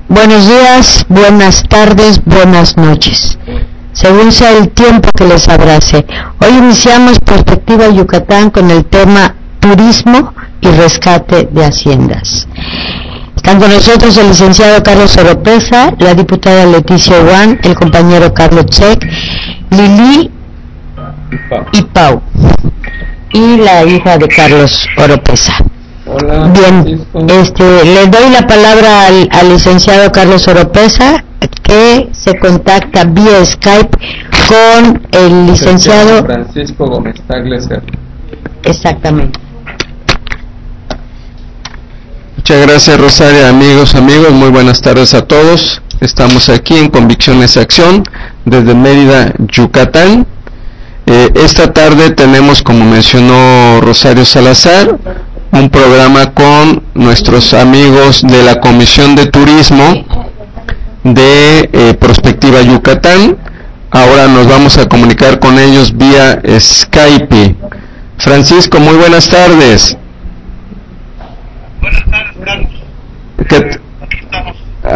Buenos días, buenas tardes, buenas noches, según sea el tiempo que les abrace. Hoy iniciamos Perspectiva Yucatán con el tema Turismo y Rescate de Haciendas. Están con nosotros el licenciado Carlos Oropeza, la diputada Leticia Juan, el compañero Carlos Check, Lili y Pau, y la hija de Carlos Oropeza. Hola. Bien, le doy la palabra al licenciado Carlos Oropeza, que se contacta vía Skype con el licenciado Francisco Gómez Tagle. Exactamente. Muchas gracias, Rosaria. Amigos, muy buenas tardes a todos. Estamos aquí en Convicciones Acción desde Mérida, Yucatán. Esta tarde tenemos, como mencionó Rosario Salazar, un programa con nuestros amigos de la Comisión de Turismo de Prospectiva Yucatán. Ahora nos vamos a comunicar con ellos vía Skype. Francisco, muy buenas tardes. Buenas tardes, Carlos. Aquí estamos.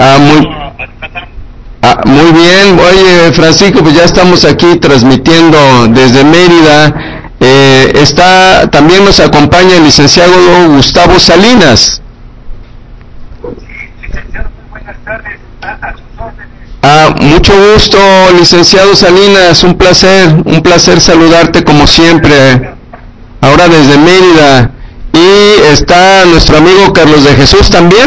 Muy bien. Oye, Francisco, pues ya estamos aquí transmitiendo desde Mérida. También nos acompaña el licenciado Gustavo Salinas. Licenciado, muy buenas tardes. A sus órdenes. Mucho gusto, licenciado Salinas. Un placer saludarte como siempre. Ahora desde Mérida. Y está nuestro amigo Carlos de Jesús también.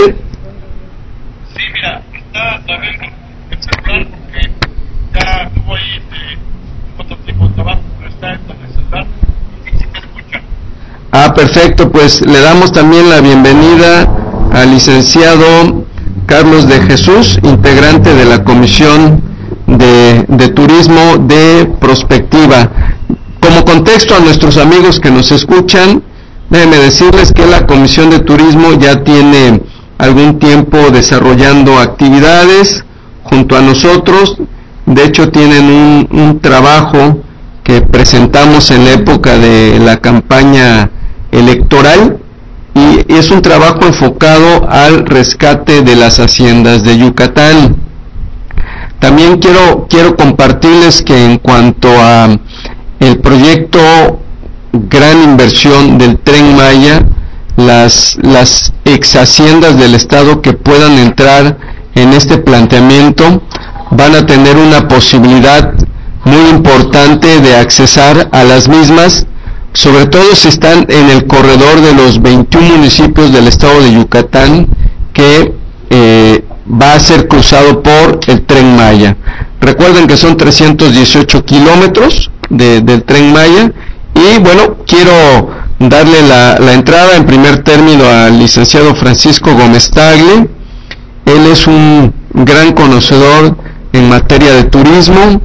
Sí, mira, está también el celular porque ya tuvo ahí otro tipo de trabajo, pero está en el celular y sí te escucha. Perfecto, pues le damos también la bienvenida al licenciado Carlos de Jesús, integrante de la Comisión de Turismo de Prospectiva. Como contexto a nuestros amigos que nos escuchan, déjenme decirles que la Comisión de Turismo ya tiene algún tiempo desarrollando actividades junto a nosotros. De hecho, tienen un trabajo que presentamos en la época de la campaña electoral y es un trabajo enfocado al rescate de las haciendas de Yucatán. También quiero compartirles que en cuanto a el proyecto gran inversión del Tren Maya, las ex haciendas del estado que puedan entrar en este planteamiento van a tener una posibilidad muy importante de accesar a las mismas, sobre todo si están en el corredor de los 21 municipios del estado de Yucatán que va a ser cruzado por el Tren Maya. Recuerden que son 318 kilómetros del Tren Maya. Y bueno, quiero darle la entrada en primer término al licenciado Francisco Gómez Tagle. Él es un gran conocedor en materia de turismo,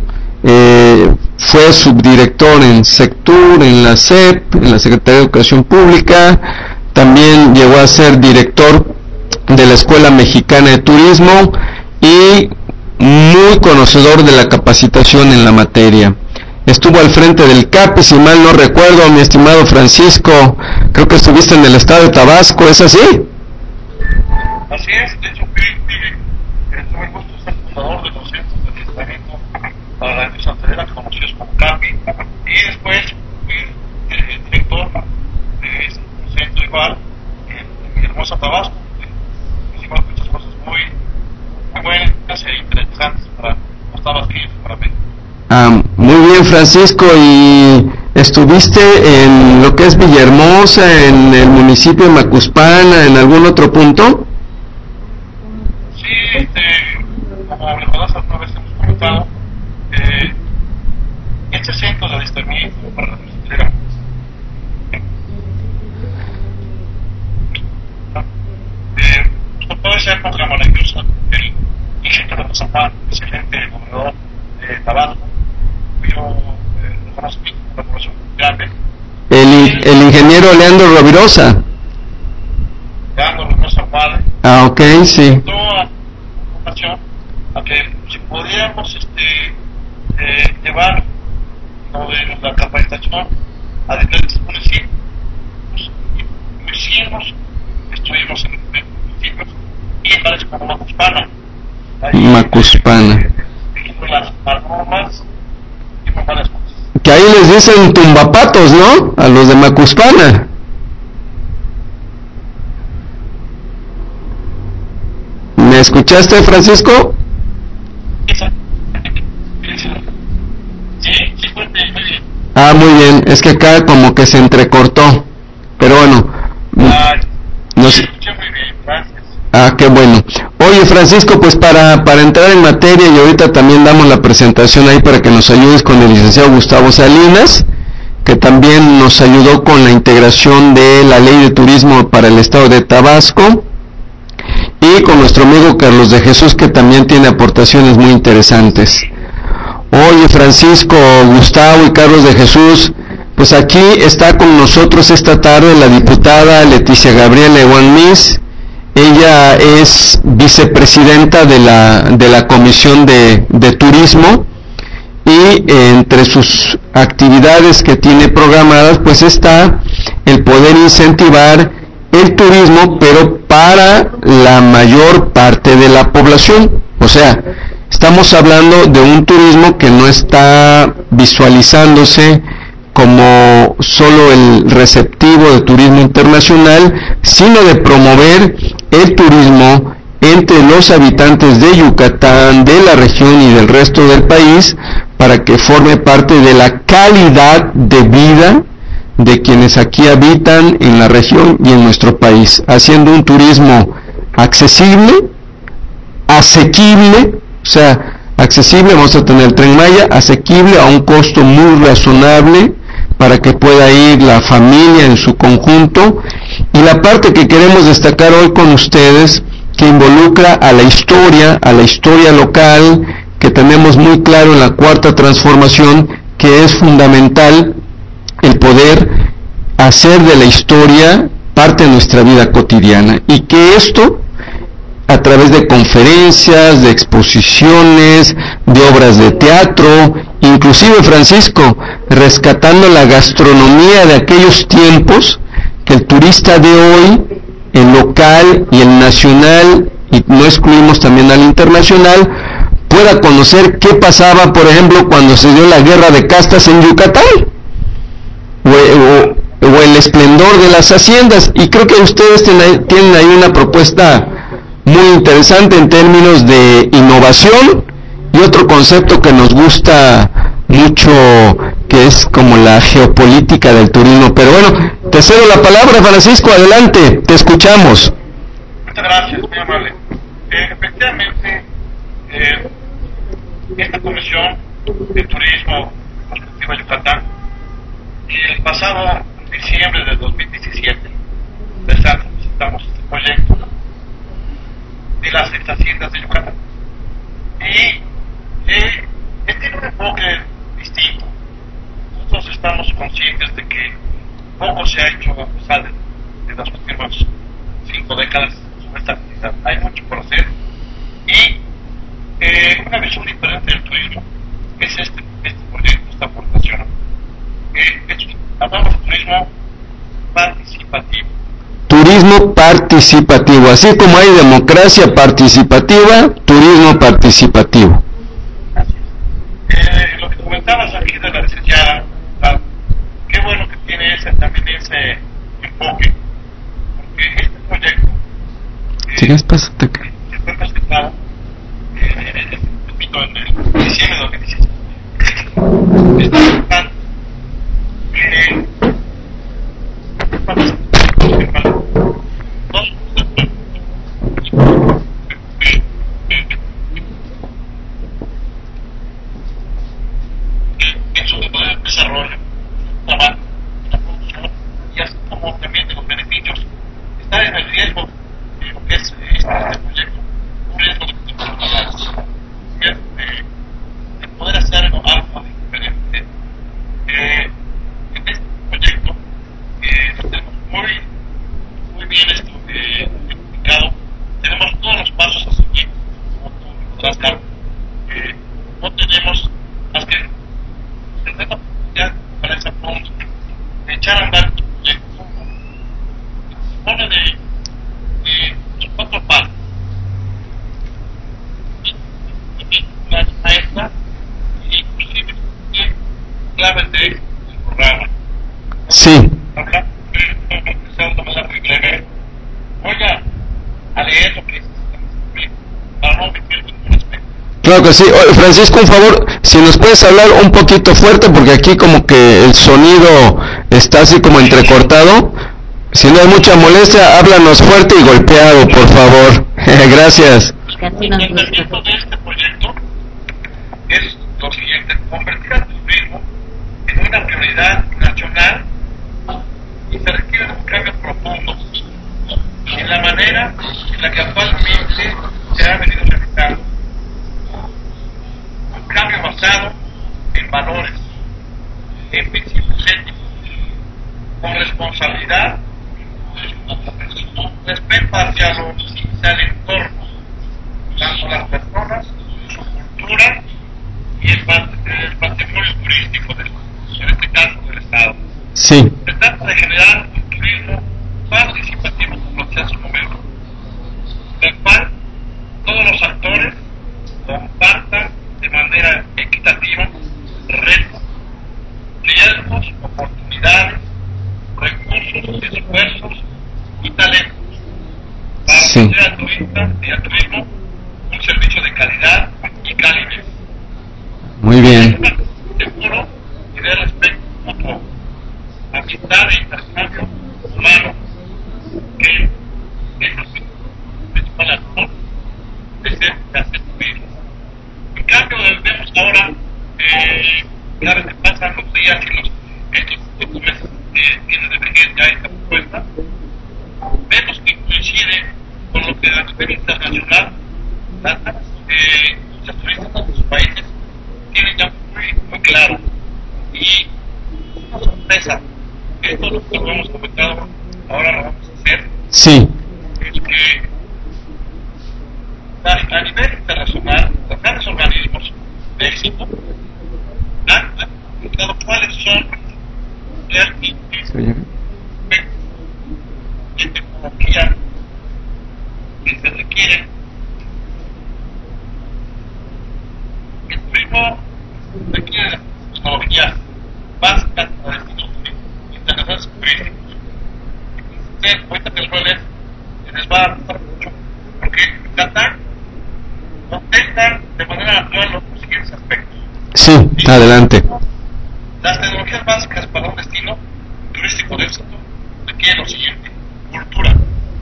fue subdirector en Sectur, en la SEP, en la Secretaría de Educación Pública, también llegó a ser director de la Escuela Mexicana de Turismo y muy conocedor de la capacitación en la materia. Estuvo al frente del CAPI, si mal no recuerdo, mi estimado Francisco, creo que estuviste en el estado de Tabasco, ¿es así? Así es, de hecho tuve el gusto de ser fundador de los centros de adiestramiento para la industria hotelera, conocidos como CAPI, y después fui director de un centro igual en hermosa Tabasco. Hicimos muchas cosas muy buenas e interesantes para los tabasqueños y para México. Muy bien, Francisco, y estuviste en lo que es Villahermosa, en el municipio de Macuspana, en algún otro punto. Sí, como recordarás alguna vez hemos comentado, este centro de adiestramiento para la industria toda esa época maravillosa, el ingeniero de Zapata, excelente gobernador de Tabasco, el ingeniero Leandro Rovirosa. Ok, sí. A que si podíamos llevar la capacitación a diferentes municipios, lo hicimos, estuvimos en municipios y en varias como Macuspana, Macuspana. Las palomas y varias cosas. Que ahí les dicen tumbapatos, ¿no? A los de Macuspana. ¿Me escuchaste, Francisco? Sí, muy bien. Ah, muy bien. Es que acá como que se entrecortó. Pero bueno. No sé. Escuché muy bien, gracias. Ah, qué bueno. Oye, Francisco, pues para entrar en materia, y ahorita también damos la presentación ahí para que nos ayudes con el licenciado Gustavo Salinas, que también nos ayudó con la integración de la ley de turismo para el estado de Tabasco, y con nuestro amigo Carlos de Jesús, que también tiene aportaciones muy interesantes. Oye, Francisco, Gustavo y Carlos de Jesús, pues aquí está con nosotros esta tarde la diputada Leticia Gabriela Eguanmis. Ella es vicepresidenta de la Comisión de Turismo, y entre sus actividades que tiene programadas pues está el poder incentivar el turismo, pero para la mayor parte de la población. O sea, estamos hablando de un turismo que no está visualizándose como solo el receptivo de turismo internacional, sino de promover el turismo entre los habitantes de Yucatán, de la región y del resto del país, para que forme parte de la calidad de vida de quienes aquí habitan en la región y en nuestro país, haciendo un turismo accesible, asequible, o sea, accesible, vamos a tener el Tren Maya, asequible a un costo muy razonable para que pueda ir la familia en su conjunto. Y la parte que queremos destacar hoy con ustedes, que involucra a la historia local, que tenemos muy claro en la Cuarta Transformación, que es fundamental el poder hacer de la historia parte de nuestra vida cotidiana, y que esto, a través de conferencias, de exposiciones, de obras de teatro, inclusive, Francisco, rescatando la gastronomía de aquellos tiempos, que el turista de hoy, el local y el nacional, y no excluimos también al internacional, pueda conocer qué pasaba, por ejemplo, cuando se dio la guerra de castas en Yucatán, o el esplendor de las haciendas. Y creo que ustedes tienen ahí una propuesta muy interesante en términos de innovación, y otro concepto que nos gusta mucho, que es como la geopolítica del turismo. Pero bueno, te cedo la palabra, Francisco, adelante, te escuchamos. Muchas gracias, muy amable. Efectivamente, esta Comisión de Turismo Perspectiva Yucatán, el pasado diciembre de 2017, presentamos este proyecto de las haciendas de Yucatán, y tiene un enfoque distinto. Nosotros estamos conscientes de que poco se ha hecho a pesar de las últimas 5 décadas sobre esta actividad. Hay mucho por hacer, y una visión diferente del turismo es este proyecto, esta aportación. Hablamos de turismo participativo. Turismo participativo, así como hay democracia participativa, turismo participativo. Así es. Lo que comentabas aquí de la licenciada, qué bueno que tiene también ese enfoque, porque este proyecto se fue presentado repito, en el diciembre de 2017. Está presentando en su desarrollo, trabajo, la producción, y así como también de los beneficios. Está en el riesgo de lo que es este proyecto, un riesgo de poder hacer algo diferente Sí. Hablar de manera muy breve. Voy a leer lo que dice para no omitir ningún aspecto. Claro que sí. Oye, Francisco, un favor, si nos puedes hablar un poquito fuerte, porque aquí como que el sonido está así como entrecortado. Si no hay mucha molestia, háblanos fuerte y golpeado, por favor. Gracias. El planteamiento de este proyecto es lo siguiente: convertir al turismo en una prioridad nacional, y se requieren cambios profundos en la manera en la que actualmente se ha venido realizando. Un cambio basado en valores, en principios éticos, con responsabilidad, respeto hacia el entorno, tanto las personas, su cultura y el patrimonio turístico, en este caso del Estado. Sí. Se trata de generar un turismo participativo, como decía hace un momento, del cual todos los actores compartan de manera equitativa retos, riesgos, oportunidades, recursos, esfuerzos y talentos para ofrecer al turista y al turismo un servicio de calidad y calidez. Muy bien. Seguro y de respeto mutuo, amistad e intercambio humano, que es el principal actor de hacer turismo. En cambio, vemos ahora, cada vez que pasan los días y estos meses que tiene de vigencia esta propuesta, vemos que coincide con lo que a nivel internacional las turistas de sus países tienen ya muy claro. Y una sorpresa, esto es lo que hemos comentado, ahora lo vamos a hacer. Sí. Es que a nivel internacional, los grandes organismos de éxito han indicado cuáles son realmente de tecnología que se requieren. El turismo requiere tecnologías básicas para destinos internacionales turísticos. Ahorita que les va a gustar mucho, porque Qatar contesta de manera natural los siguientes aspectos. Sí, adelante. Las tecnologías básicas para un destino turístico de éxito requieren lo siguiente: cultura.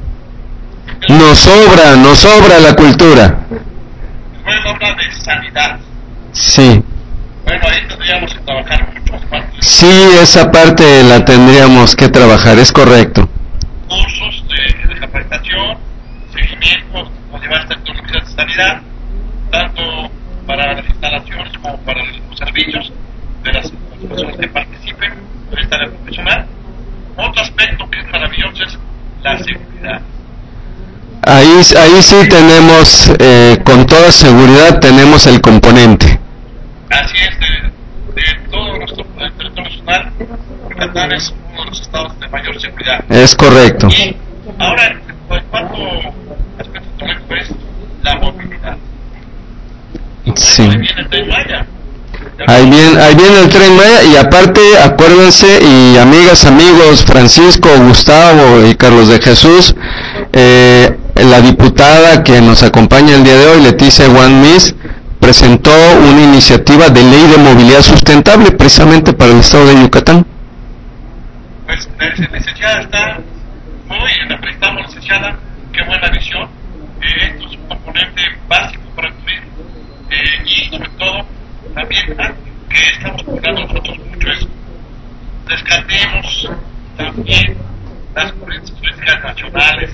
Nos sobra la cultura. Luego habla de sanidad. Sí. Bueno, ahí tendríamos que trabajar mucho. Sí, esa parte la tendríamos que trabajar, es correcto. Cursos de capacitación, seguimiento, o llevar estas tecnologías de sanidad, tanto para las instalaciones como para los servicios de las personas que participen en esta área profesional. Otro aspecto que es maravilloso es la seguridad. Ahí sí tenemos, con toda seguridad tenemos el componente. Así es, de todo nuestro territorio nacional, Yucatán es uno de los estados de mayor seguridad. Es correcto. Y ahora, el cuarto aspecto económico es la movilidad. Sí. Ahí viene el Tren Maya. Ahí viene el Tren Maya, y aparte, acuérdense, y amigas, amigos, Francisco, Gustavo y Carlos de Jesús, la diputada que nos acompaña el día de hoy, Leticia Guanmis, presentó una iniciativa de ley de movilidad sustentable precisamente para el estado de Yucatán. Pues la licenciada está muy en la prestamos, licenciada, qué buena visión. Esto es un componente básico para el turismo, y sobre todo también que estamos buscando nosotros mucho es rescatemos también las corrientes turísticas nacionales.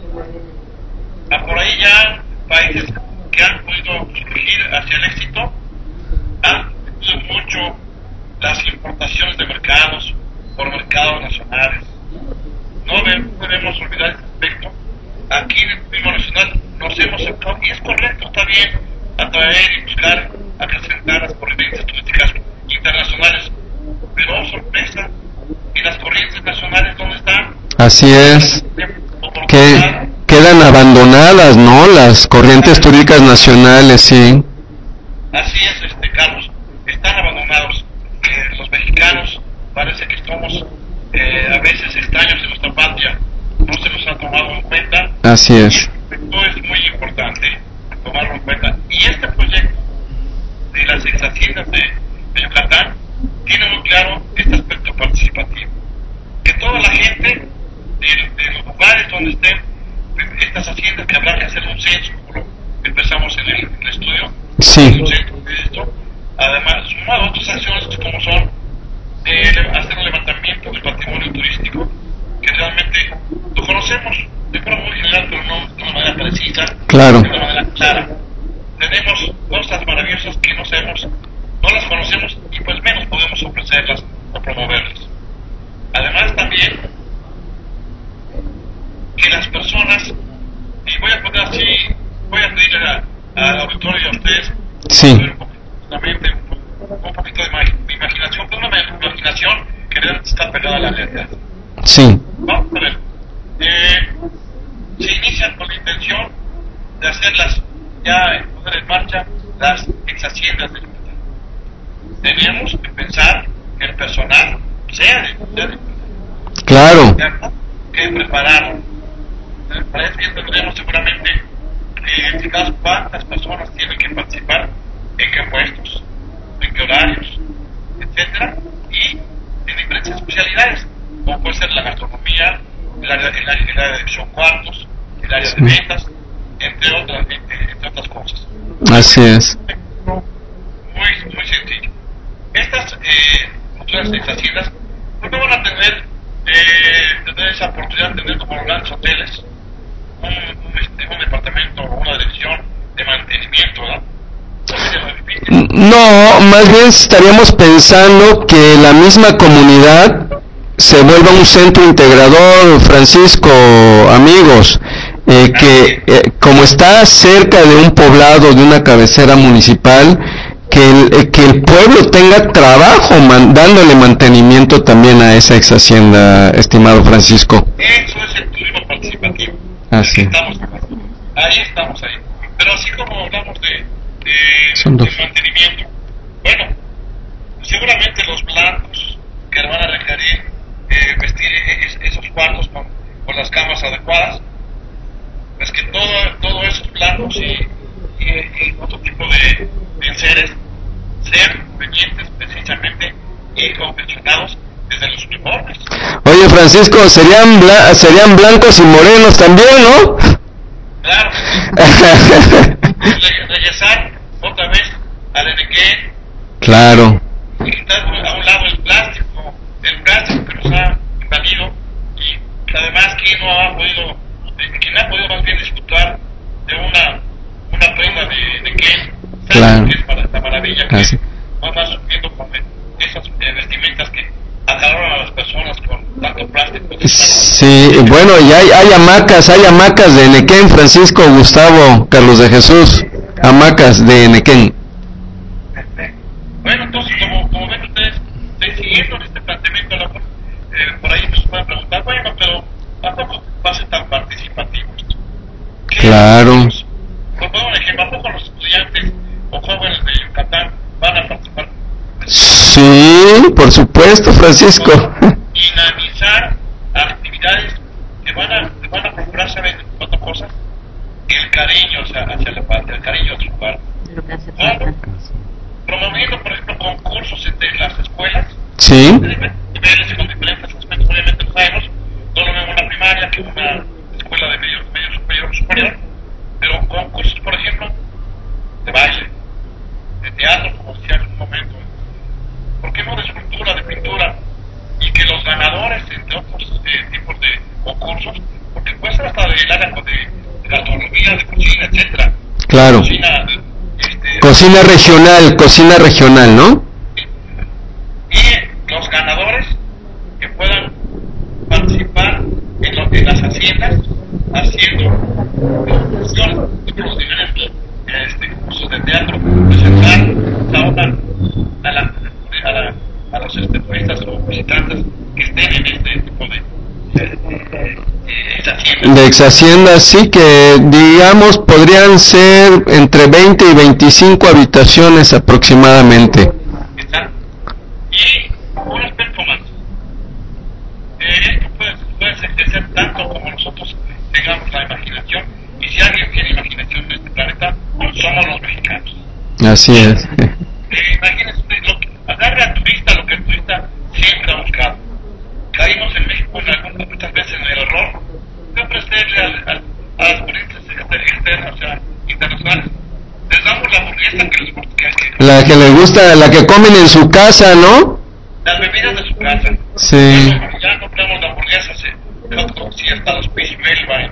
Por ahí ya países que han podido surgir hacia el éxito han reducido mucho las importaciones de mercados por mercados nacionales. No debemos olvidar este aspecto. Aquí en el turismo nacional nos hemos enfocado, y es correcto, está bien, atraer y buscar acrecentar las corrientes turísticas internacionales, pero sorpresa, ¿y las corrientes nacionales dónde están? Así es, que quedan abandonadas, ¿no? Las corrientes turísticas nacionales, sí. Así es, Carlos, están abandonados. Los mexicanos parece que somos a veces extraños en nuestra patria, no se nos ha tomado en cuenta. Así es. Y esto es muy importante tomarlo en cuenta. Y este proyecto de las exhaciendas de Yucatán tiene muy claro este aspecto participativo. Que toda la gente de los lugares donde estén estas haciendas, que habrá que hacer un censo, como lo empezamos en el estudio, Sí. un censo de esto, además sumado a otras acciones como son hacer un levantamiento del patrimonio turístico, que realmente lo conocemos de forma muy general, pero no de una manera precisa, Claro. de una manera clara. Tenemos cosas maravillosas que no sabemos, no las conocemos y pues menos podemos ofrecerlas o promoverlas. Además también que las personas, y voy a poner así, voy a pedirle al auditorio y a ustedes Sí. un poquito de imaginación, pero una imaginación que realmente está pegada a la realidad. Sí. Vamos a ver. Se inician con la intención de hacerlas ya poner en marcha las exhaciendas de Yucatán. Tenemos que pensar que el personal sea de Yucatán, Claro. que prepararlo. Para eso ya tendremos seguramente identificadas cuántas personas tienen que participar, en qué puestos, en qué horarios, etcétera, y en diferentes especialidades, como puede ser la gastronomía, el área de show cuartos, el área de ventas, entre otras cosas. Así es. Muy sencillo. Estas haciendas pues no van a tener esa oportunidad de tener como grandes hoteles un departamento o una dirección de mantenimiento, ¿verdad? No, más bien estaríamos pensando que la misma comunidad se vuelva un centro integrador, Francisco, amigos, que como está cerca de un poblado, de una cabecera municipal, que el pueblo tenga trabajo dándole mantenimiento también a esa ex hacienda, estimado Francisco. Eso es el turismo participativo. Así. Estamos ahí. Pero así como hablamos de mantenimiento, bueno, seguramente los blancos que van a requerir vestir esos cuartos con las camas adecuadas, es que todos esos blancos y otro tipo de enseres sean convenientes precisamente y confeccionados desde los uniformes. Oye, Francisco, serían blancos y morenos también, ¿no? Claro. Regresar otra vez al Enequén. Claro. Y quitar a un lado el plástico que nos ha invadido, y además quién ha podido más bien disfrutar de una prenda de Enequén, claro, que es para esta maravilla que así va surgiendo con esas vestimentas que acaloran a las personas con tanto plástico. Sí, bueno, y hay hamacas de Enequén, Francisco, Gustavo, Carlos de Jesús, hamacas de Enequén. Bueno, entonces, como ven ustedes, estoy siguiendo este planteamiento, por ahí nos pueden preguntar, bueno, pero tampoco va a ser tan participativo esto. Claro. Por poner un ejemplo, ¿a poco los estudiantes o jóvenes de Yucatán van a participar? Sí, por supuesto, Francisco. Dinamizar actividades que van a procurar, ¿saben otra cosa? El cariño hacia la patria, el cariño a su lugar. Promoviendo, por ejemplo, concursos entre las escuelas. Sí. Niveles con diferentes aspectos, obviamente lo sabemos, no lo mismo una primaria que una escuela de medio superior, pero concursos, por ejemplo, de baile, de teatro, como decía en un momento, ¿por qué no de escultura, de pintura? Y que los ganadores, entre otros tipos de concursos, porque puede ser hasta del área de gastronomía, de cocina, etcétera. Claro. Cocina regional, ¿no? Y los ganadores que puedan participar en las haciendas haciendo funciones de los diferentes cursos de teatro, presentar la obra a los turistas o visitantes que estén en este tipo de ex haciendas, sí, que digamos podrían ser entre 20 y 25 habitaciones aproximadamente. Y un aspecto más, de ser tanto como nosotros tengamos la imaginación. Y si alguien tiene imaginación en este planeta, somos los mexicanos. Así es. Imagínense, agarre al turista lo que el turista siempre ha buscado. Caímos en México muchas veces en el error de ofrecerle a las políticas externas, o sea, internacionales, les damos la hamburguesa que les gusta. La que les gusta, la que comen en su casa, ¿no? Las bebidas de su casa. Sí. Ya compramos la hamburguesa, sí, hasta los Peace Melba,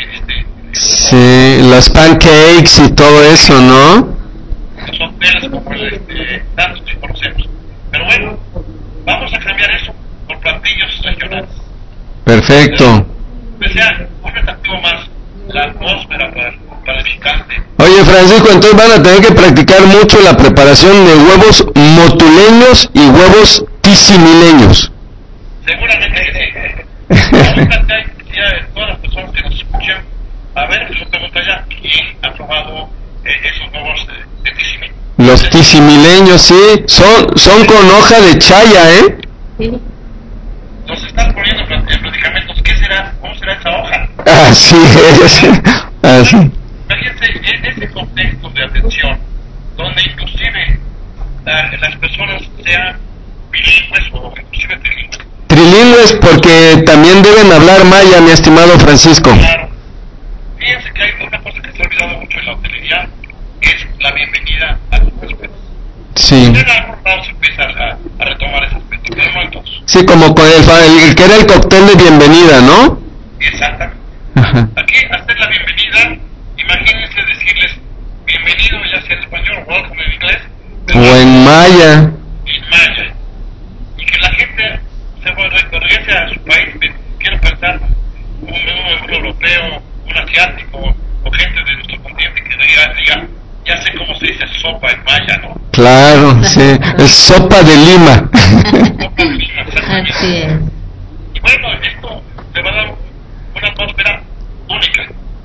sí, las pancakes y todo eso, ¿no? Los hoteles como tantos que conocemos. Pero bueno, vamos a cambiar eso por platillos regionales. Perfecto. Que sea un atractivo más la atmósfera para el visitante. Oye, Francisco, entonces van a tener que practicar mucho la preparación de huevos motuleños y huevos tisimileños. Seguramente que sí. Ahorita ya todas las personas que nos escuchan, a ver, yo pregunto ya, ¿quién ha probado esos huevos de tisimileños? Los tisimileños, sí, son con hoja de chaya, ¿eh? Sí. Nos están poniendo medicamentos, ¿qué será? ¿Cómo será esa hoja? Así es. Así. Imagínense en ese contexto de atención, donde inclusive las personas sean bilingües o inclusive trilingües. Trilingües porque también deben hablar maya, mi estimado Francisco. Claro. Fíjense que hay una cosa que se ha olvidado mucho en la hotelería, que es la bienvenida a los huéspedes. Sí. En algún lado se empieza a retomar ese aspecto, pero no en todos. Sí, como con el que era el cóctel de bienvenida, ¿no? Exactamente. Ajá. Aquí, hacer la bienvenida, imagínense decirles bienvenido, ya sea en español o welcome en inglés, O en maya. en maya. Y que la gente se regrese a su país, quiero pensar, un europeo, un asiático, o gente de nuestro continente que diga, ya sé cómo se dice sopa en maya, ¿no? Claro, sí. Es sopa de lima. Sopa de lima, exactamente. Así es. Y bueno, esto le va a dar una atmósfera única.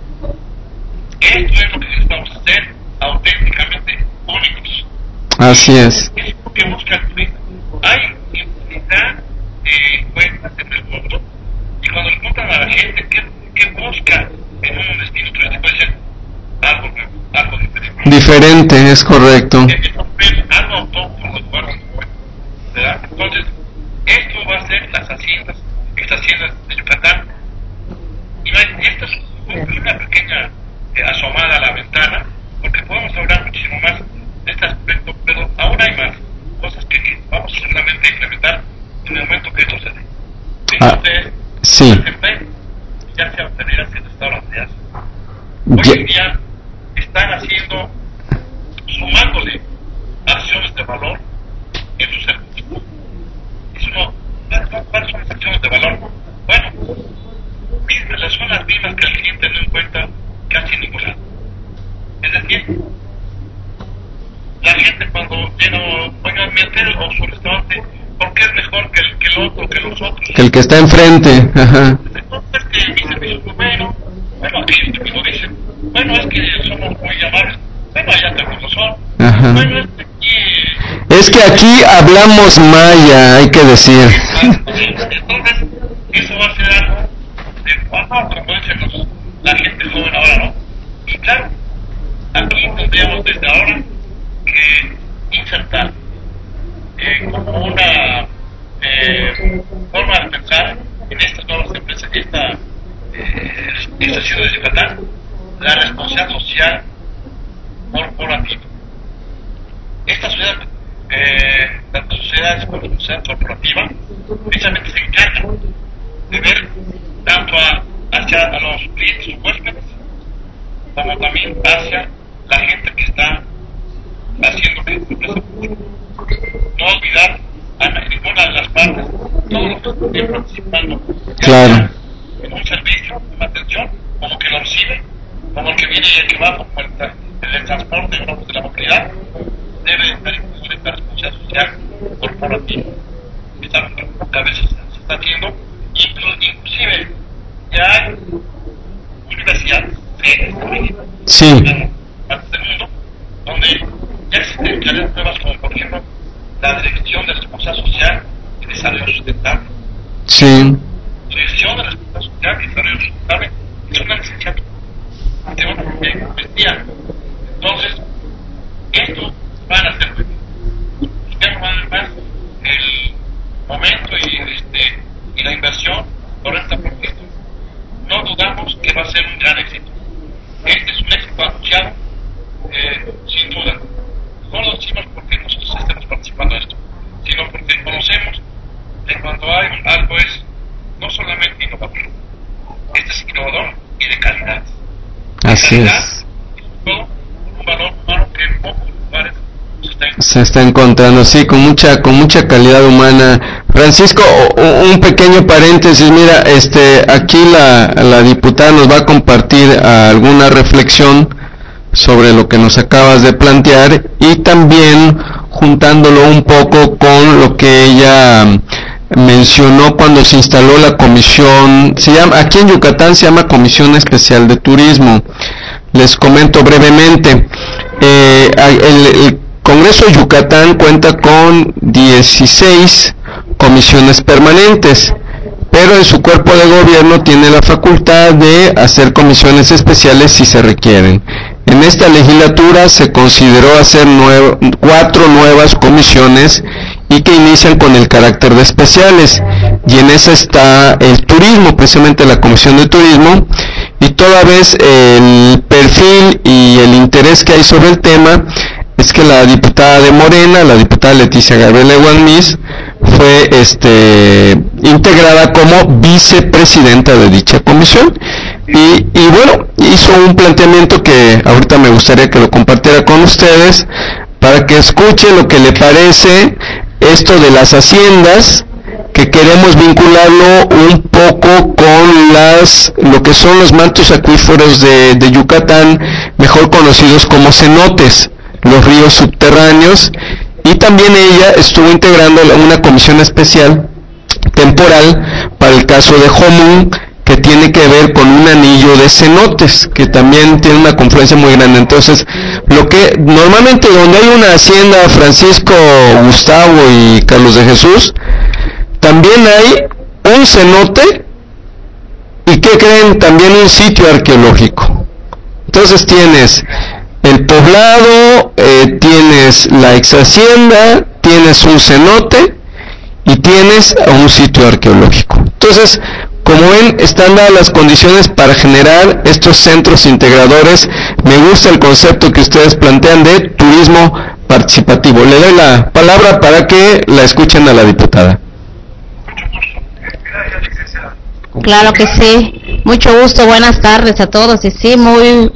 Esto es lo que necesitamos hacer, auténticamente únicos. Así es. Es lo que busca el turista. Hay infinidad de encuestas en el mundo y cuando le preguntan a la gente qué busca en un destino turístico, dicen algo nuevo, algo diferente. Diferente, es correcto. Es algo autóctono, ¿verdad? Entonces, esto va a ser las haciendas, estas haciendas de Yucatán. Y esto es una pequeña asomada a la ventana, porque podemos hablar muchísimo más de este aspecto, pero aún hay más cosas que vamos seguramente a implementar en el momento que esto se dé. Entonces, sí. ya sea hoteleras y restaurantes, hoy en día están haciendo, sumándole acciones de valor en sus servicios. ¿Cuáles son las acciones de valor? Bueno, son las mismas que el cliente no encuentra casi en ningún lado. Es decir, la gente cuando llega, oiga, mi hotel o su restaurante, ¿por qué es mejor que el otro, que los otros? Que el que está enfrente. Ajá. Es que mi servicio es muy bueno. Bueno, aquellos que lo dicen, bueno, es que somos muy amables. Bueno, allá tenemos razón. Ajá. Bueno, Es que aquí hablamos maya, hay que decir. Entonces, eso va a ser algo de como dicen la gente joven ahora, ¿no? Y claro, aquí tendríamos desde ahora que insertar como una forma de pensar en estas nuevas empresas, esta ciudad de Yucatán, la responsabilidad social corporativa. Esta sociedad, tanto sociedades como sociedad corporativa, precisamente se encarga de ver tanto hacia a los clientes o huéspedes, como también hacia la gente que está haciendo que la empresa funcione. No olvidar a ninguna de las partes, todos los que están participando, Claro. en un servicio, en una atención, como que lo recibe, como el que viene y el que va, como el transporte de la movilidad, debe estar incluido en esta responsabilidad social corporativa. Esta cada vez se está haciendo, inclusive ya hay universidades Sí. en partes del mundo donde ya existen clases nuevas como por ejemplo la Dirección de Responsabilidad Social y Desarrollo Sustentable. Sí. Dirección de Responsabilidad social y desarrollo sustentable, es una licenciatura de una maestría. Entonces, estos van a ser buscamos además el momento y la inversión correcta, porque no dudamos que va a ser un gran éxito. Este es un éxito anunciado, sin duda. No lo decimos porque nosotros estemos participando en esto, sino porque conocemos que cuando hay algo es no solamente innovador, este es innovador y de calidad. Así es. Y todo un valor humano que en pocos lugares se está encontrando, sí, con mucha calidad humana. Francisco, un pequeño paréntesis, mira, aquí la diputada nos va a compartir alguna reflexión sobre lo que nos acabas de plantear y también juntándolo un poco con lo que ella mencionó cuando se instaló la comisión, aquí en Yucatán se llama Comisión Especial de Turismo. Les comento brevemente, el Congreso de Yucatán cuenta con 16 comisiones permanentes, pero en su cuerpo de gobierno tiene la facultad de hacer comisiones especiales si se requieren. En esta legislatura se consideró hacer 4 nuevas comisiones y que inician con el carácter de especiales, y en esa está el turismo, precisamente la Comisión de Turismo, y toda vez el perfil y el interés que hay sobre el tema es que la diputada de Morena, la diputada Leticia Gabriela Guanmis, fue integrada como vicepresidenta de dicha comisión y bueno, hizo un planteamiento que ahorita me gustaría que lo compartiera con ustedes para que escuchen lo que le parece esto de las haciendas, que queremos vincularlo un poco con lo que son los mantos acuíferos de Yucatán, mejor conocidos como cenotes, los ríos subterráneos, y también ella estuvo integrando una comisión especial temporal para el caso de Jomún, que tiene que ver con un anillo de cenotes, que también tiene una confluencia muy grande. Entonces, lo que normalmente donde hay una hacienda, Francisco, Gustavo y Carlos de Jesús, también hay un cenote, y ¿qué creen? También un sitio arqueológico. Entonces tienes el poblado, tienes la ex hacienda, tienes un cenote y tienes un sitio arqueológico. Entonces, como ven, están dadas las condiciones para generar estos centros integradores. Me gusta el concepto que ustedes plantean de turismo participativo. Le doy la palabra para que la escuchen a la diputada. Claro que sí, mucho gusto, buenas tardes a todos, y sí, muy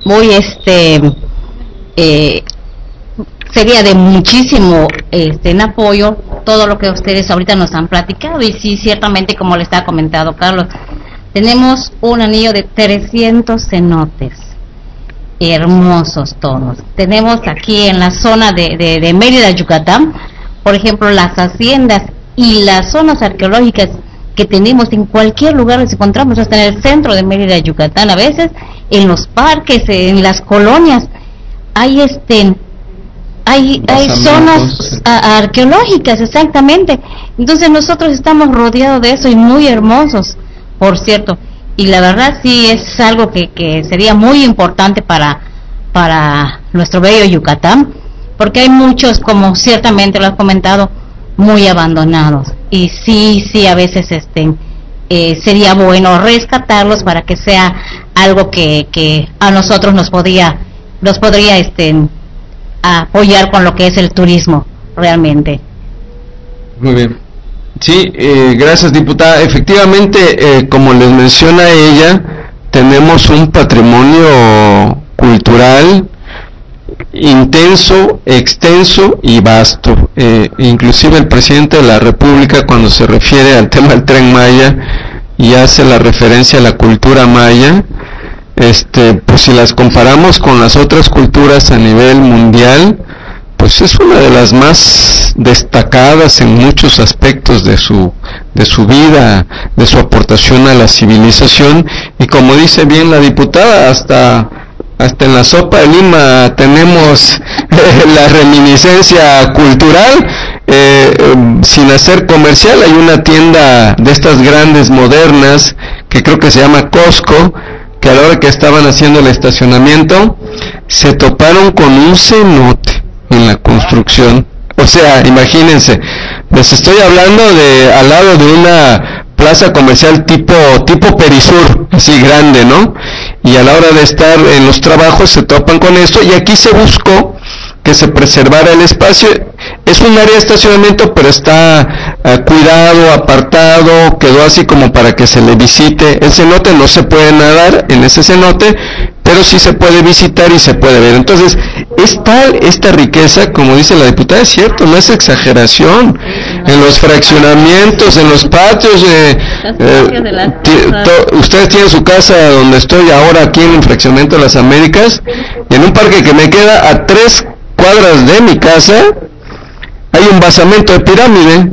sería de muchísimo en apoyo todo lo que ustedes ahorita nos han platicado, y sí, ciertamente, como le estaba comentando Carlos, tenemos un anillo de 300 cenotes, hermosos todos. Tenemos aquí en la zona de Mérida, Yucatán, por ejemplo, las haciendas y las zonas arqueológicas que tenemos en cualquier lugar, los encontramos hasta en el centro de Mérida, Yucatán, a veces en los parques, en las colonias, hay zonas arqueológicas, exactamente. Entonces nosotros estamos rodeados de eso, y muy hermosos, por cierto, y la verdad sí es algo que sería muy importante para nuestro bello Yucatán, porque hay muchos, como ciertamente lo has comentado, muy abandonados, y sí a veces sería bueno rescatarlos para que sea algo que a nosotros nos podría apoyar con lo que es el turismo realmente. Muy bien. Sí, gracias, diputada. Efectivamente, como les menciona ella, tenemos un patrimonio cultural intenso, extenso y vasto. Inclusive el presidente de la República, cuando se refiere al tema del Tren Maya y hace la referencia a la cultura maya, pues si las comparamos con las otras culturas a nivel mundial, pues es una de las más destacadas en muchos aspectos de su vida, de su aportación a la civilización, y como dice bien la diputada, hasta en la sopa de Lima tenemos la reminiscencia cultural. Sin hacer comercial, hay una tienda de estas grandes, modernas, que creo que se llama Costco, que a la hora que estaban haciendo el estacionamiento, se toparon con un cenote en la construcción. O sea, imagínense, les estoy hablando de al lado de una plaza comercial tipo Perisur, así grande, ¿no? Y a la hora de estar en los trabajos se topan con esto, y aquí se buscó que se preservara el espacio. Es un área de estacionamiento, pero está cuidado, apartado, quedó así como para que se le visite. El cenote no se puede nadar en ese cenote, pero sí se puede visitar y se puede ver. Entonces, es tal esta riqueza, como dice la diputada, es cierto, no es exageración. En los fraccionamientos, en los patios, ustedes tienen su casa donde estoy ahora, aquí en el fraccionamiento de las Américas, en un parque que me queda a 3 cuadras de mi casa, hay un basamento de pirámide.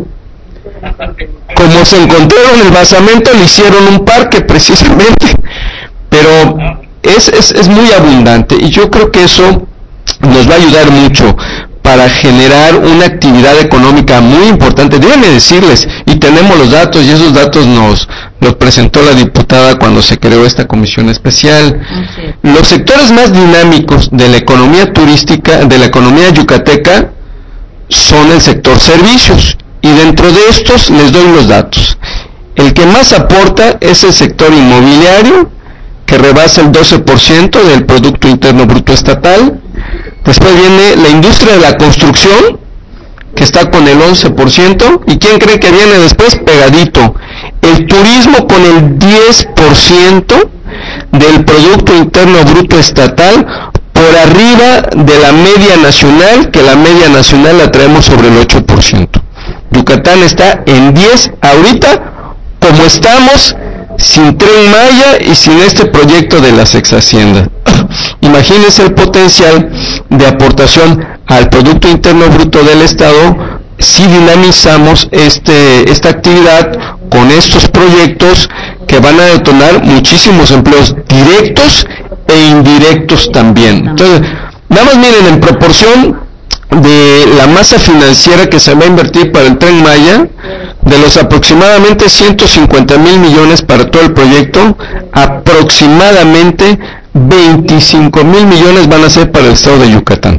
Como se encontraron el basamento, le hicieron un parque precisamente, pero es muy abundante, y yo creo que eso nos va a ayudar mucho para generar una actividad económica muy importante. Déjenme decirles, y tenemos los datos, y esos datos nos los presentó la diputada cuando se creó esta comisión especial. Los sectores más dinámicos de la economía turística, de la economía yucateca, son el sector servicios, y dentro de estos les doy los datos. El que más aporta es el sector inmobiliario, que rebasa el 12% del Producto Interno Bruto Estatal. Después viene la industria de la construcción, que está con el 11%, y ¿quién cree que viene después? Pegadito, el turismo con el 10% del Producto Interno Bruto Estatal, por arriba de la media nacional, que la media nacional la traemos sobre el 8%. Yucatán está en 10 ahorita, como estamos, sin Tren Maya y sin este proyecto de las exhaciendas. Imagínense el potencial de aportación al Producto Interno Bruto del Estado si dinamizamos esta actividad con estos proyectos que van a detonar muchísimos empleos directos e indirectos también. Entonces, nada más miren, en proporción de la masa financiera que se va a invertir para el Tren Maya, de los aproximadamente 150,000 millones para todo el proyecto, aproximadamente 25,000 millones van a ser para el estado de Yucatán.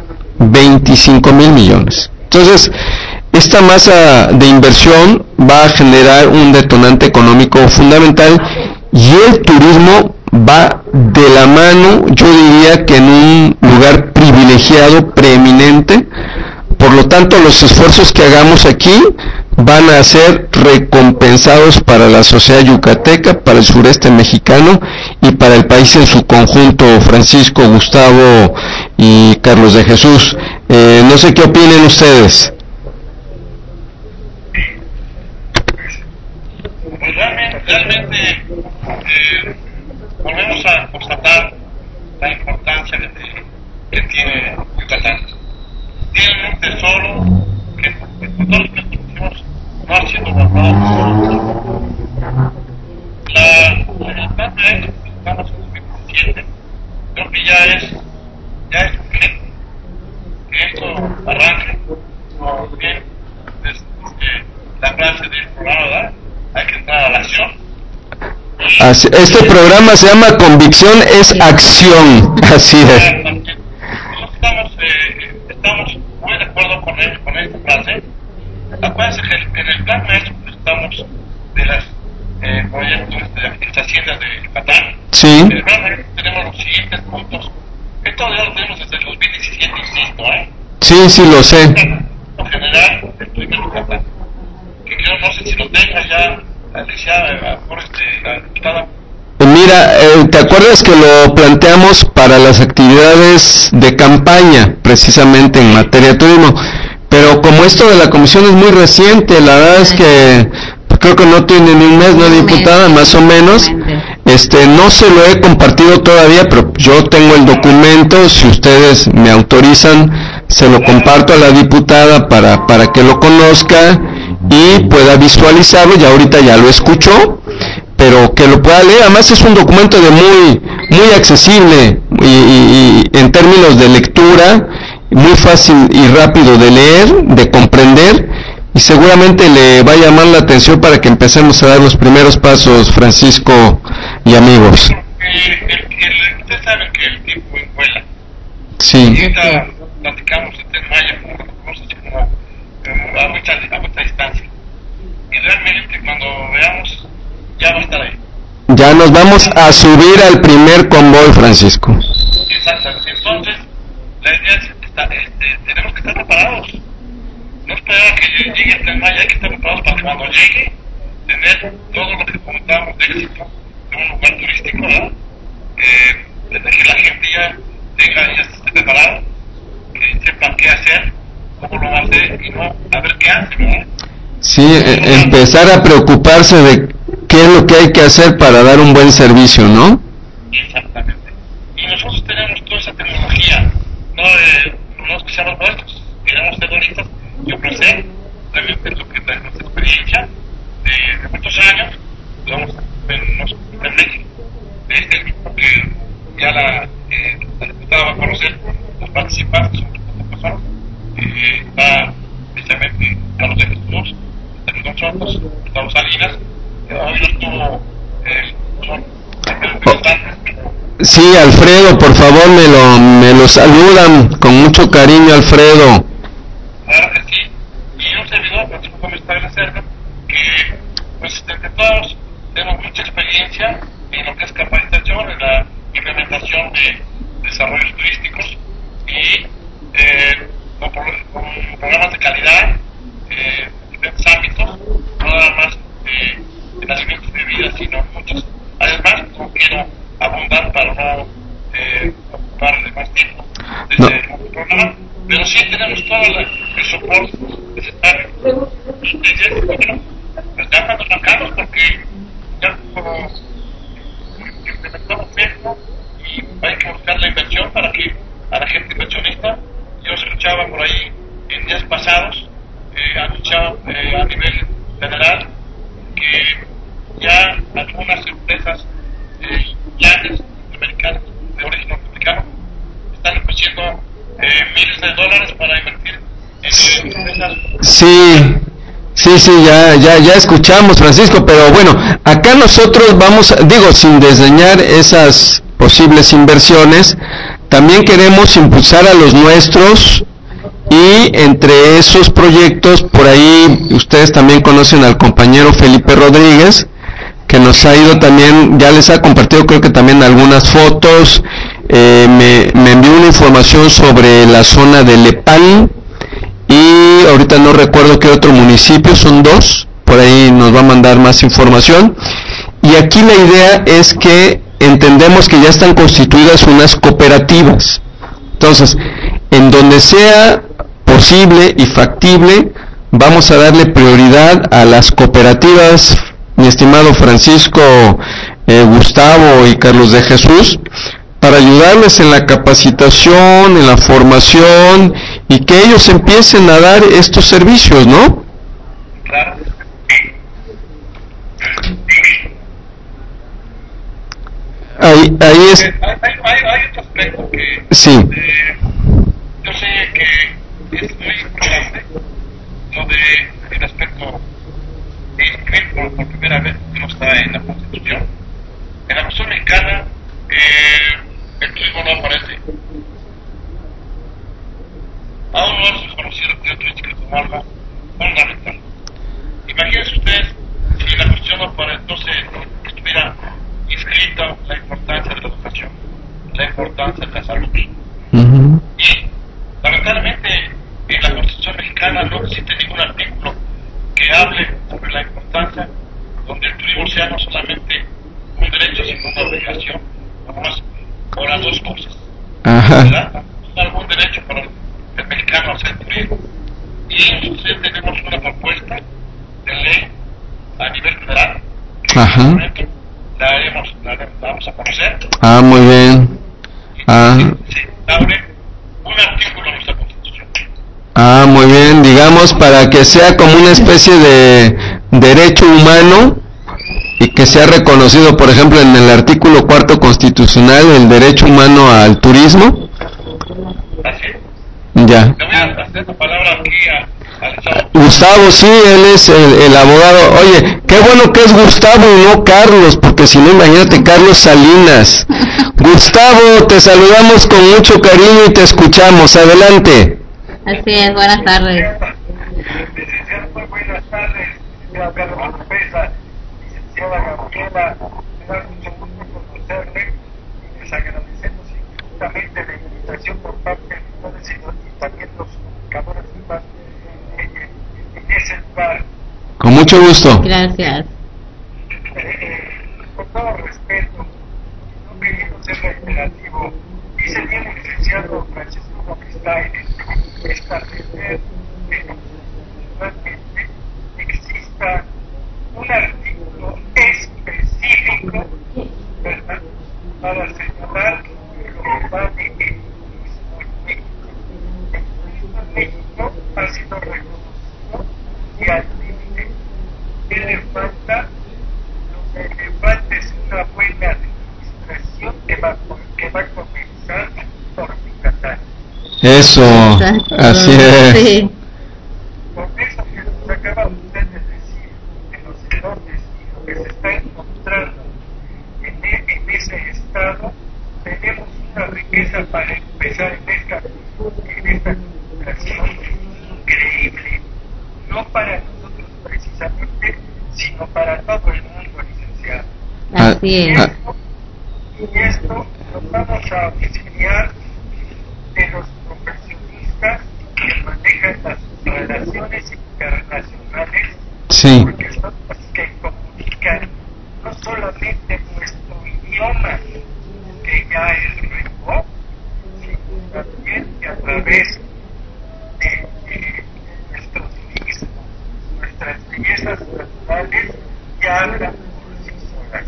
25,000 millones. Entonces, esta masa de inversión va a generar un detonante económico fundamental, y el turismo va de la mano, yo diría que en un lugar privilegiado, preeminente. Por lo tanto, los esfuerzos que hagamos aquí van a ser recompensados para la sociedad yucateca, para el sureste mexicano y para el país en su conjunto. Francisco, Gustavo y Carlos de Jesús, no sé qué opinen ustedes. Pues realmente volvemos a constatar la importancia que tiene Yucatán. Tiene un tesoro que todos los que estuvimos no ha sido valorado. El plan maestro que estamos en 2017, creo que ya es urgente que esto arranque, como bien la frase del programa, ¿verdad? Hay que entrar a la acción. Este programa se llama Convicción es Acción, así es. Estamos muy de acuerdo con esta frase. Acuérdense que en el plan maestro que estamos de las proyectos de las haciendas de Yucatán, sí. En el plan maestro tenemos los siguientes puntos. Esto ya lo tenemos desde el 2017, insisto, Sí, lo sé. En general, el primer Yucatán. Que yo no sé si lo tenga ya la licenciada por la diputada. Mira, ¿te acuerdas que lo planteamos para las actividades de campaña, precisamente en materia de turismo? Pero como esto de la comisión es muy reciente, la verdad es que creo que no tiene ni un mes, ¿no, diputada? Más o menos. No se lo he compartido todavía, pero yo tengo el documento, si ustedes me autorizan, se lo comparto a la diputada para que lo conozca y pueda visualizarlo. Ya ahorita ya lo escuchó, pero que lo pueda leer. Además es un documento de muy accesible y en términos de lectura, muy fácil y rápido de leer, de comprender, y seguramente le va a llamar la atención para que empecemos a dar los primeros pasos, Francisco y amigos. Ustedes saben que el tiempo vuela. Sí. Y ahorita platicamos en Maya, como a mucha distancia. Y realmente cuando veamos, ya va a estar ahí. Ya nos vamos a subir al primer convoy, Francisco. Exactamente. Entonces, la idea es tenemos que estar preparados. No esperar a que llegue el Tren Maya, hay que estar preparados para que cuando llegue, tener todo lo que comentábamos de éxito de un lugar turístico, ¿verdad? Que la gente ya esté preparada, que sepa qué hacer, cómo lo va a hacer y no a ver qué hace, ¿verdad? Sí, empezar a preocuparse de qué es lo que hay que hacer para dar un buen servicio, ¿no? Exactamente. Y nosotros tenemos toda esa tecnología, no es que seamos nuestros, queremos ser turistas y ofrecer realmente lo que es nuestra experiencia de muchos años, digamos, en México, de este grupo que ya la diputada va a conocer, los participantes son otras personas, está precisamente Carlos de Jesús, está con nosotros, Gustavo Salinas, hoy no estuvo Sí, Alfredo, por favor, me lo saludan con mucho cariño, Alfredo. Claro que sí. Y un servidor, Francisco Gómez Pérez Cerda, que pues entre todos tenemos mucha experiencia en lo que es capacitación, en la implementación de desarrollos turísticos y con programas de calidad en diferentes ámbitos, no nada más en alimentos y bebidas, sino muchos. Además, no quiero abundar para no ocuparle más tiempo de este programa, pero sí tenemos todo el soporte necesario. Ustedes, bueno, pues ya están marcados porque ya como implementamos esto y hay que buscar la inversión para que a la gente inversionista, yo escuchaba por ahí en días pasados, anunciaba a nivel federal que ya algunas empresas grandes americanas de origen norteamericano están ofreciendo miles de dólares para invertir en empresas. Sí, ya escuchamos, Francisco, pero bueno, acá nosotros vamos, sin desdeñar esas posibles inversiones, también queremos impulsar a los nuestros y entre esos proyectos, por ahí ustedes también conocen al compañero Felipe Rodríguez, que nos ha ido también, ya les ha compartido creo que también algunas fotos, me envió una información sobre la zona de Lepán y ahorita no recuerdo qué otro municipio, son 2, por ahí nos va a mandar más información. Y aquí la idea es que entendemos que ya están constituidas unas cooperativas. Entonces, en donde sea posible y factible, vamos a darle prioridad a las cooperativas, mi estimado Francisco, Gustavo y Carlos de Jesús, para ayudarles en la capacitación, en la formación y que ellos empiecen a dar estos servicios, ¿no? Claro. Ahí es. Hay otro aspecto que sí. Yo sé que es muy importante lo de el aspecto de inscribir por primera vez que no está en la Constitución. En la Constitución mexicana el turismo no aparece. Aún no es reconocido el turismo turístico como algo fundamental. Imagínense ustedes si la Constitución no estuviera inscrita la importancia de la educación, la importancia de la salud. Uh-huh. Y lamentablemente en la Constitución mexicana no existe ningún artículo que hable sobre la importancia donde el turismo sea no solamente un derecho sino una obligación, o las dos cosas. ¿Verdad? No algún derecho para el mexicano a hacer turismo. Y nosotros tenemos una propuesta de ley a nivel federal que en este momento la vamos a conocer. Muy bien. Se abre un artículo en nuestra Constitución. Muy bien, digamos, para que sea como una especie de derecho humano y que sea reconocido, por ejemplo, en el artículo 4 constitucional, el derecho humano al turismo. Así es. Ya. Le voy a hacer la palabra aquí Gustavo, sí, él es el abogado. Oye, qué bueno que es Gustavo y no Carlos, porque si no, imagínate Carlos Salinas. Gustavo, te saludamos con mucho cariño y te escuchamos. Adelante. Así es, buenas tardes. Muy buenas tardes, licenciada Carlos López, licenciada Gabriela, me da mucho gusto conocerle y les agradecemos infinitamente la invitación por parte de ustedes y también los comunicadores que están en ese lugar. Con mucho gusto. Gracias. Con todo respeto, no queriendo ser reiterativo, dice bien el licenciado Francisco Moquistay, establecer que realmente exista un artículo específico, ¿verdad?, para señalar lo que vale el turismo en México. El turismo en México ha sido reconocido y al límite. ¿Qué le falta? Lo que le falta es una buena administración que va a comenzar por Yucatán. Eso, así es. Sí. Por eso que nos acaba usted de decir, de los elotes y lo que se está encontrando en ese estado, tenemos una riqueza para empezar en esta administración increíble, no para nosotros precisamente, sino para todo el mundo, licenciado. Así es. Y esto lo vamos a auxiliar de los profesionistas que manejan las relaciones internacionales, Sí. porque son los que comunican no solamente nuestro idioma, que ya es nuevo, sino también que a través de nuestro turismo, nuestras bellezas naturales, ya hablan por sí solas.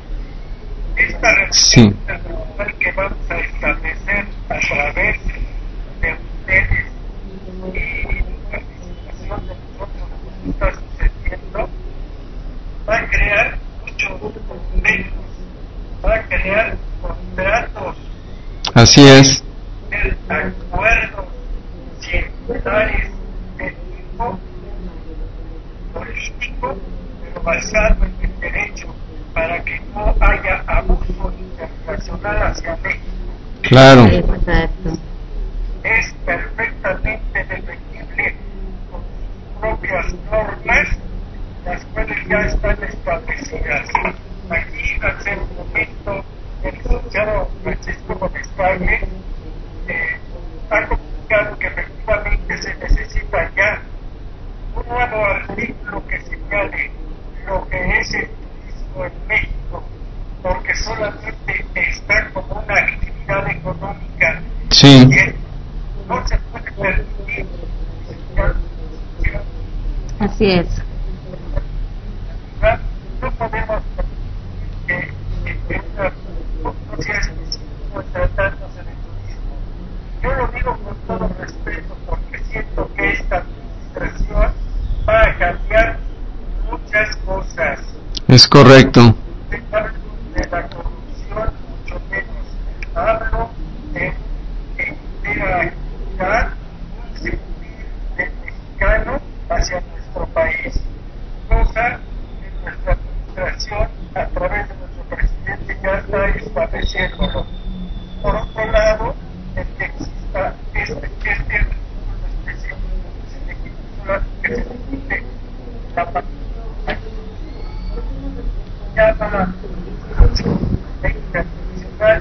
Esta relación internacional que vamos a establecer a través de ustedes y la participación de nosotros que está sucediendo, va a crear muchos convenios, va a crear contratos, Así es. acuerdos circulares de tipo político, pero basado en el derecho, para que no haya abuso internacional hacia México. Claro. Exacto. Es perfectamente defendible con sus propias normas, las cuales ya están establecidas. Aquí, hace un momento, el licenciado Francisco Moquistay ha comunicado que efectivamente se necesita ya un nuevo artículo que señale lo que es el turismo en México, porque solamente está como una actividad económica. Sí. No se puede permitir. Así es. No podemos permitir que una no sea específico en tratarnos en el turismo. Yo lo digo con todo respeto porque siento que esta administración va a cambiar muchas cosas. Es correcto. De la corrupción, mucho menos. Hablo de actividad, un sentir del mexicano hacia nuestro país, cosa que nuestra administración, a través de nuestro presidente, ya está estableciéndolo. Por otro lado, el que exista este artículo específico que se limite la participación llama internacional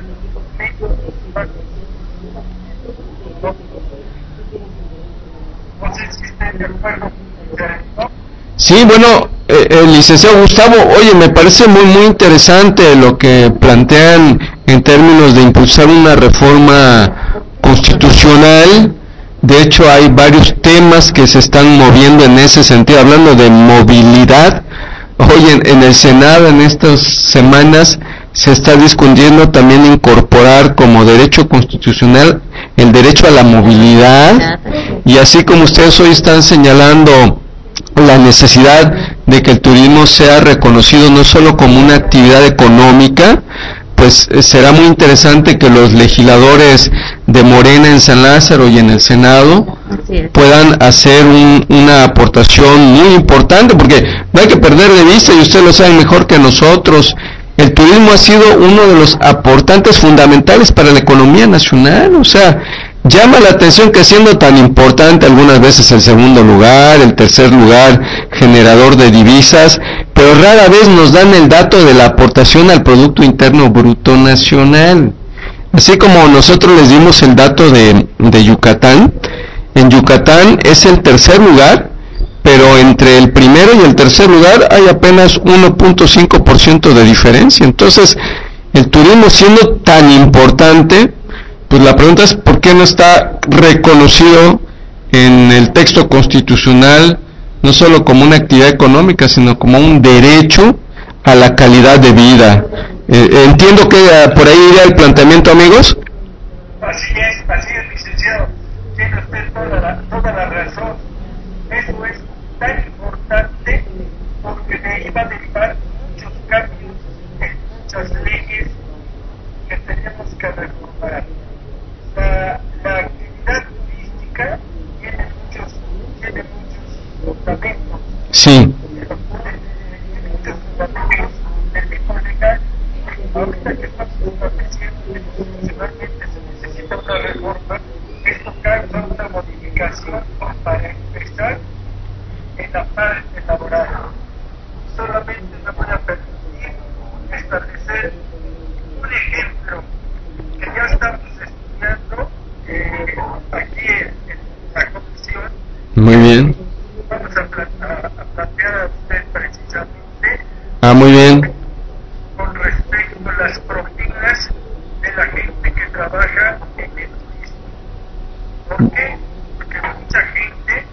no sé si estén de acuerdo, ¿no? Sí, bueno, el licenciado Gustavo, oye, me parece muy interesante lo que plantean en términos de impulsar una reforma constitucional. De hecho, hay varios temas que se están moviendo en ese sentido, hablando de movilidad. Hoy en el Senado, en estas semanas, se está discutiendo también incorporar como derecho constitucional el derecho a la movilidad, y así como ustedes hoy están señalando la necesidad de que el turismo sea reconocido no solo como una actividad económica, pues será muy interesante que los legisladores de Morena en San Lázaro y en el Senado puedan hacer una aportación muy importante, porque no hay que perder de vista, y ustedes lo saben mejor que nosotros, el turismo ha sido uno de los aportantes fundamentales para la economía nacional. O sea, llama la atención que siendo tan importante, algunas veces el segundo lugar, el tercer lugar, generador de divisas, pero rara vez nos dan el dato de la aportación al Producto Interno Bruto Nacional. Así como nosotros les dimos el dato de Yucatán, en Yucatán es el tercer lugar, pero entre el primero y el tercer lugar hay apenas 1.5% de diferencia. Entonces, el turismo siendo tan importante, pues la pregunta es ¿por qué no está reconocido en el texto constitucional, no solo como una actividad económica, sino como un derecho a la calidad de vida? Entiendo que por ahí iría el planteamiento, amigos. Así es, licenciado. Tiene usted toda la razón. Eso es tan importante porque de ahí va a derivar muchos cambios en muchas leyes que tenemos que reformar. La actividad turística tiene muchos fundamentos. Sí. Tiene muchos fundamentos del tipo legal. Ahorita que estamos estableciendo que constitucionalmente se necesita una reforma, esto causa una modificación para empezar en la parte laboral. Solamente me voy a permitir establecer un ejemplo que ya estamos estudiando aquí en la comisión. Muy bien. Vamos a plantear a usted precisamente. Muy bien. Con respecto a las propinas de la gente que trabaja en el turismo. ¿Por qué? Porque mucha gente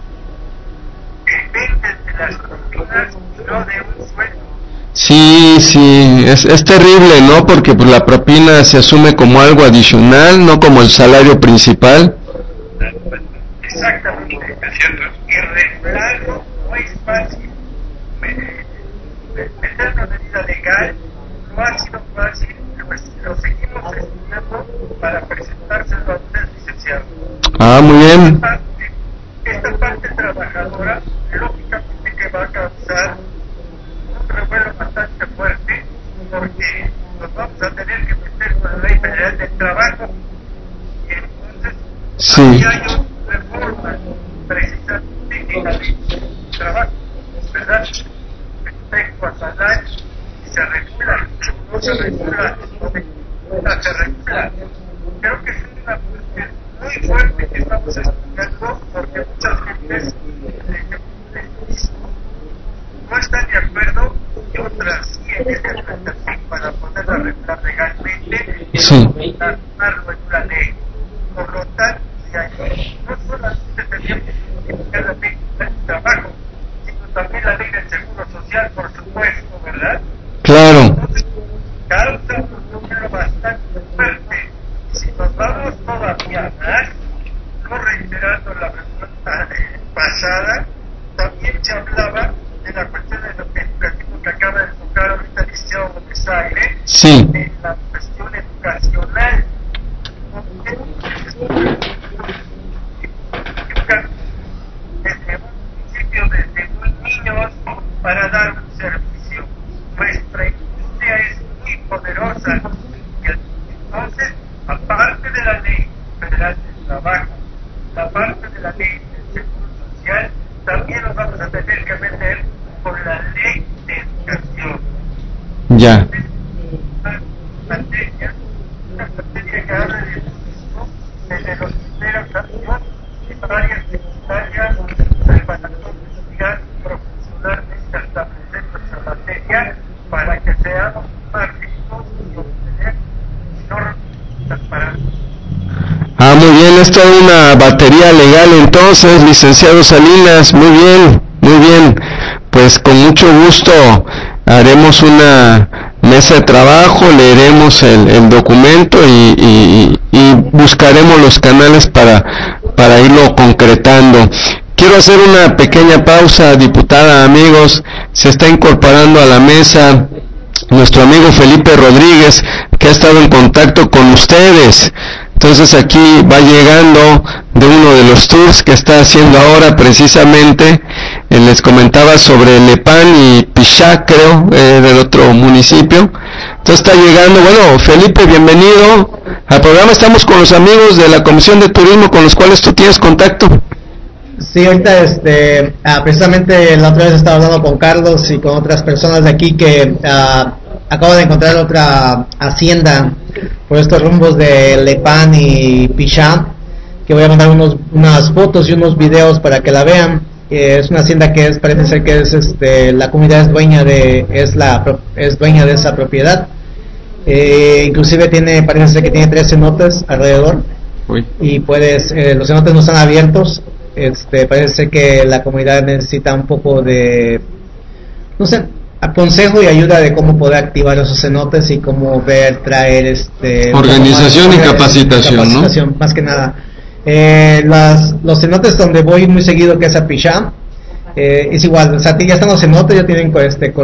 depende de las propinas y no de un sueldo. Sí, es terrible, ¿no? Porque pues la propina se asume como algo adicional, no como el salario principal. Exactamente, es cierto. Y regularlo no es fácil. Meter una medida legal no ha sido fácil, pues lo seguimos estudiando para presentárselo a usted, licenciado. Muy bien. Esta parte trabajadora, lógicamente que va a causar un revuelo bastante fuerte, porque nos vamos a tener que meter con la Ley Federal del Trabajo. Y entonces, sí, aquí hay reformas precisamente en la Ley del Trabajo, ¿verdad? Respecto a salarios, se regula, no se regula, se regula. Creo que es una cuestión muy fuerte que estamos estudiando, porque muchas gentes no están de acuerdo y otras sí en esta implantación para poderla regular legalmente, plasmarlo en una ley. Por lo tanto, de allí no solamente tenemos que modificar la ley del trabajo, sino también la ley del seguro social, por supuesto, ¿verdad? Claro. Entonces, causa un número bastante fuerte. Y si nos vamos todavía más, no reiterando la respuesta pasada, también se hablaba de la cuestión de lo educativo que acaba de tocar ahorita el licenciado Gómez Aire, sí, de la cuestión educacional. Desde un principio, desde muy niños, para dar un servicio. Nuestra industria es muy poderosa y entonces, aparte de la Ley Federal del Trabajo, la parte de la Ley del Seguro Social, también nos vamos a tener que meter con la Ley de Educación. Ya. Una materia que habla de turismo desde los primeros años, en áreas secundarias, preparatorios, estudiar profesionalmente establecer nuestra materia para que seamos más ricos y obtener normas para. Muy bien, es toda una batería legal entonces, licenciado Salinas, muy bien, pues con mucho gusto haremos una mesa de trabajo, leeremos el documento y buscaremos los canales para irlo concretando. Quiero hacer una pequeña pausa, diputada, amigos, se está incorporando a la mesa nuestro amigo Felipe Rodríguez, que ha estado en contacto con ustedes. Entonces aquí va llegando de uno de los tours que está haciendo ahora precisamente. Les comentaba sobre Lepán y Pichá, creo, del otro municipio. Entonces está llegando. Bueno, Felipe, bienvenido al programa. Estamos con los amigos de la Comisión de Turismo con los cuales tú tienes contacto. Sí, ahorita precisamente la otra vez estaba hablando con Carlos y con otras personas de aquí que acabo de encontrar otra hacienda por estos rumbos de Lepán y Pichá, que voy a mandar unas fotos y unos videos para que la vean. Es una hacienda que parece ser que es la comunidad es dueña de esa propiedad. Inclusive parece ser que tiene 3 cenotes alrededor. Uy. Y los cenotes no están abiertos. Parece ser que la comunidad necesita un poco de, no sé, consejo y ayuda de cómo poder activar esos cenotes y cómo traer organización y capacitación, ¿no? Más que nada. Los cenotes donde voy muy seguido, que es a Pichá, es igual, o sea, ya están los cenotes, ya tienen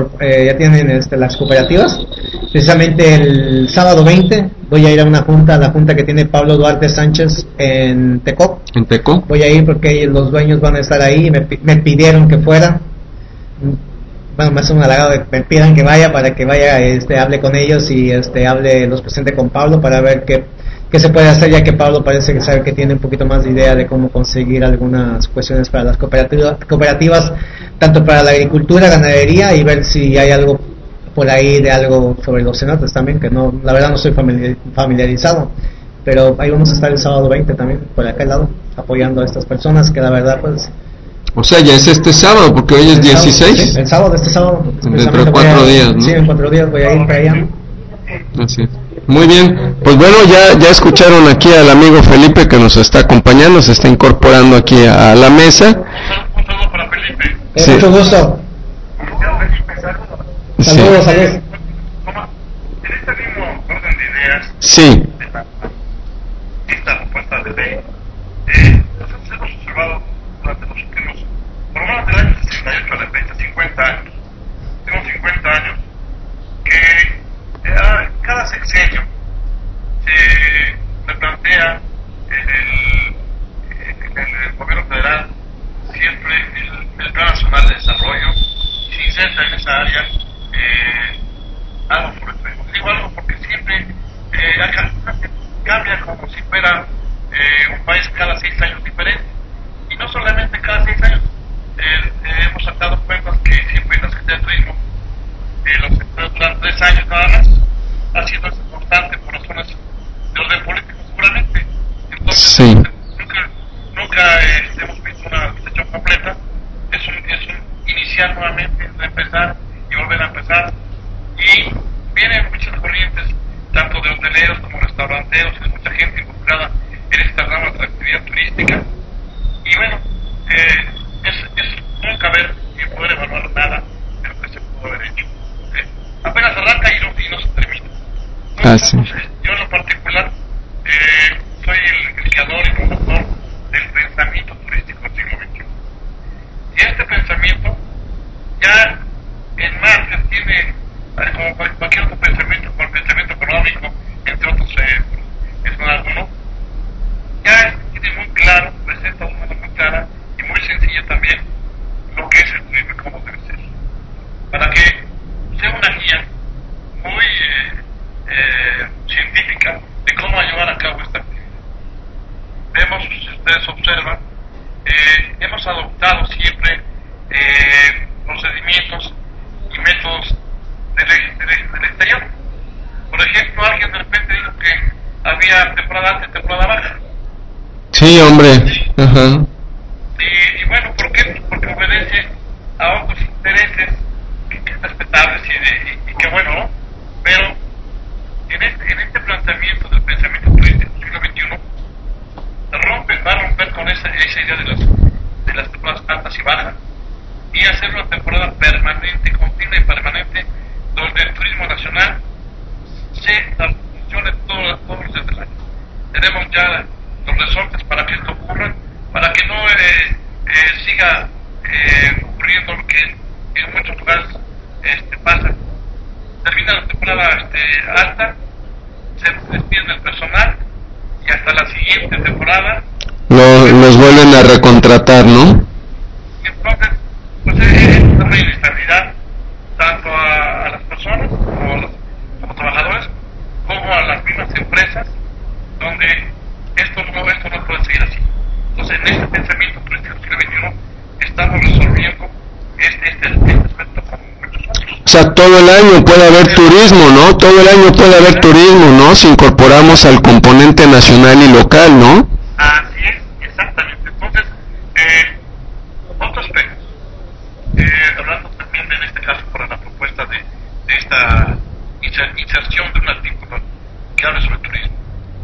las cooperativas. Precisamente el sábado 20 voy a ir a la junta que tiene Pablo Duarte Sánchez en Tecó. ¿En Tecó? Voy a ir porque los dueños van a estar ahí y me pidieron que fuera. Bueno, me hace un halagado de que me pidan que vaya para que vaya, hable con ellos y los presente con Pablo para ver qué se puede hacer, ya que Pablo parece que sabe que tiene un poquito más de idea de cómo conseguir algunas cuestiones para las cooperativas, tanto para la agricultura, ganadería, y ver si hay algo por ahí de algo sobre los cenotes también, que no, la verdad no estoy familiarizado, pero ahí vamos a estar el sábado 20 también, por acá al lado, apoyando a estas personas que la verdad pues... O sea, ya es este sábado, porque hoy es 16. Sí, el sábado, este sábado. Dentro de 4 días, ¿no? Sí, en 4 días voy a ir para allá. Así. Muy bien, pues bueno, ya escucharon aquí al amigo Felipe que nos está acompañando, se está incorporando aquí a la mesa. Un saludo para Felipe. Sí. Mucho gusto. Saludos. En este mismo orden de ideas, Sí. esta propuesta de ley, nosotros hemos observado durante los últimos, por lo menos del año 68 a la fecha, 50 años, tenemos 50 años, que cada sexenio se plantea el gobierno federal siempre el Plan Nacional de Desarrollo y se inserta en esa área algo sobre turismo. Digo algo porque siempre cambia como si fuera un país cada 6 años diferente, y no solamente cada 6 años. Hemos sacado cuentas que siempre la Secretaría de Turismo durante 3 años nada más ha sido importante por razones de orden político seguramente. Entonces Sí. nunca hemos visto una sesión completa. Es un iniciar nuevamente, empezar y volver a empezar, y vienen muchas corrientes tanto de hoteleros como restauranteros y de mucha gente involucrada en esta rama de la actividad turística, y bueno, es nunca ver y poder evaluar nada de lo que se pudo haber hecho. Apenas arranca y no se termina. Sí. Yo en lo particular soy el creador y promotor del pensamiento turístico del siglo XXI. Y este pensamiento ya en marcha tiene, como cualquier otro pensamiento, como el pensamiento económico, entre otros, es alguno, ya tiene muy claro, presenta una muy clara y muy sencilla también lo que es el turismo y cómo debe ser, para que sea una guía muy científica de cómo llevar a cabo esta actividad. Vemos, si ustedes observan, hemos adoptado siempre procedimientos y métodos del exterior. Por ejemplo, alguien de repente dijo que había temporada alta y temporada baja. Sí, hombre. Ajá. Y bueno, ¿por qué? Porque obedece a otros intereses que respetables y que bueno, ¿no? Pero en este planteamiento del pensamiento turístico del siglo XXI va a romper con esa idea de las temporadas altas y bajas, y hacer una temporada permanente, continua y permanente, donde el turismo nacional se funcione todos los días del año. Tenemos ya los resortes para que esto ocurra, para que no siga ocurriendo lo que en muchos lugares pasa. Termina alta, se despiden del personal y hasta la siguiente temporada los vuelven a recontratar, ¿no? Entonces, pues es una inestabilidad tanto a las personas como trabajadores como a las mismas empresas, donde esto no puede seguir así. Entonces, en este pensamiento turístico del siglo XXI estamos resolviendo este aspecto con muchos otros. O sea, todo el año puede haber turismo, ¿no? Todo el año puede haber turismo, ¿no? Si incorporamos al componente nacional y local, ¿no? Así es, exactamente. Entonces, otros aspectos. Hablando también en este caso para la propuesta de esta inserción de un artículo que hable sobre turismo.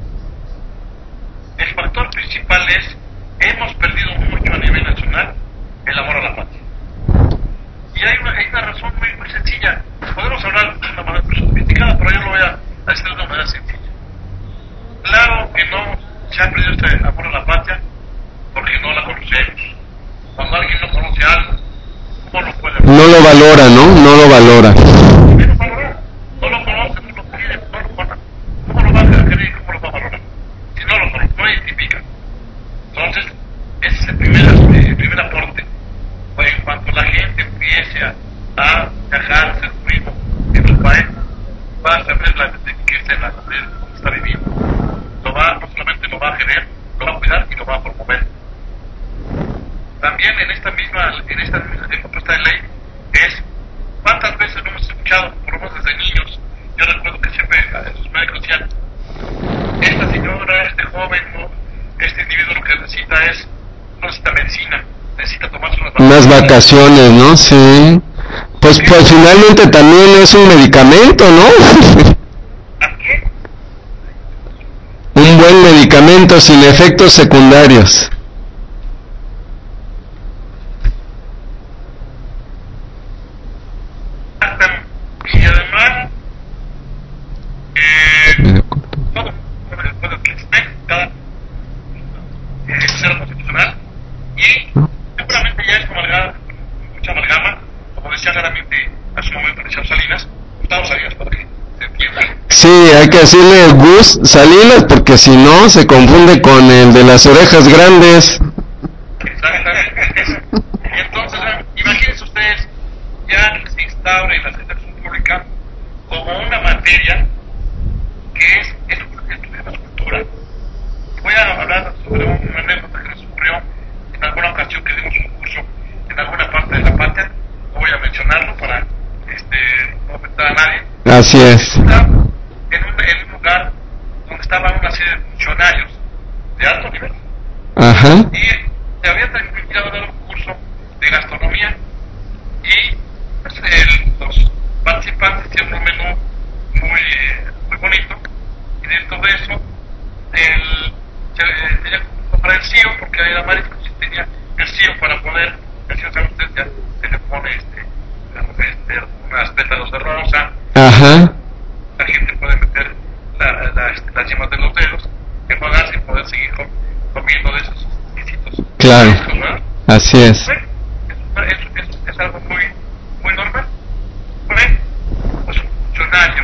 El factor principal es, hemos perdido mucho a nivel nacional el amor a la patria. Y hay una razón muy sencilla. Podemos hablar de una manera muy sofisticada, pero yo lo voy a decir de una manera sencilla. Claro que no se ha perdido este amor a la patria porque no la conocemos. Cuando alguien no conoce algo, ¿cómo lo puede No lo valora, ¿no? No lo valora. No lo conoce, no lo quiere, no lo conoce. ¿Cómo lo va a querer y cómo lo va a valorar? Si no lo conoce, no identifica. Entonces, ese es el primer aporte. En cuanto la gente empiece a viajar, a hacer turismo en el país, va a saber qué es la manera donde está viviendo. No solamente lo va a querer, lo va a cuidar y lo va a promover. También en esta misma propuesta de ley es cuántas veces lo hemos escuchado, por lo menos desde niños. Yo recuerdo que siempre los médicos decían, esta señora, este joven, ¿no? Este individuo lo que no necesita medicina, necesita tomarse unas vacaciones, ¿no? Sí. Pues finalmente también es un medicamento, ¿no? Un buen medicamento sin efectos secundarios. Y además, todo cada ser constitucional y seguramente ya es mucha amalgama, como decía claramente a su momento el señor Salinas, Gustavo Salinas, para que se entienda. Sí, hay que decirle Gus Salinas porque si no se confunde con el de las orejas grandes. Exactamente. Y entonces, imagínense ustedes, ya que se instaure la administración pública como una materia que es la cultura. Voy a hablar sobre una anécdota que nos ocurrió en alguna ocasión que dimos un curso en alguna parte de la patria. No voy a mencionarlo para no afectar a nadie. Así es. En un lugar donde estaban una serie de funcionarios de alto nivel. Ajá. Y se había terminado de dar un curso de gastronomía y pues, los participantes tienen un menú muy bonito y dentro de eso tenía que comprar el CIO porque era marisco y tenía el CIO para poder, el CIO sabe usted ya se le pone unas pétalos de rosa. Ajá. La gente puede meter las yemas de los dedos, enjuagarse y poder seguir comiendo de esos exquisitos. Claro. ¿No? Así es. Es algo muy normal. Fue pues, un funcionario,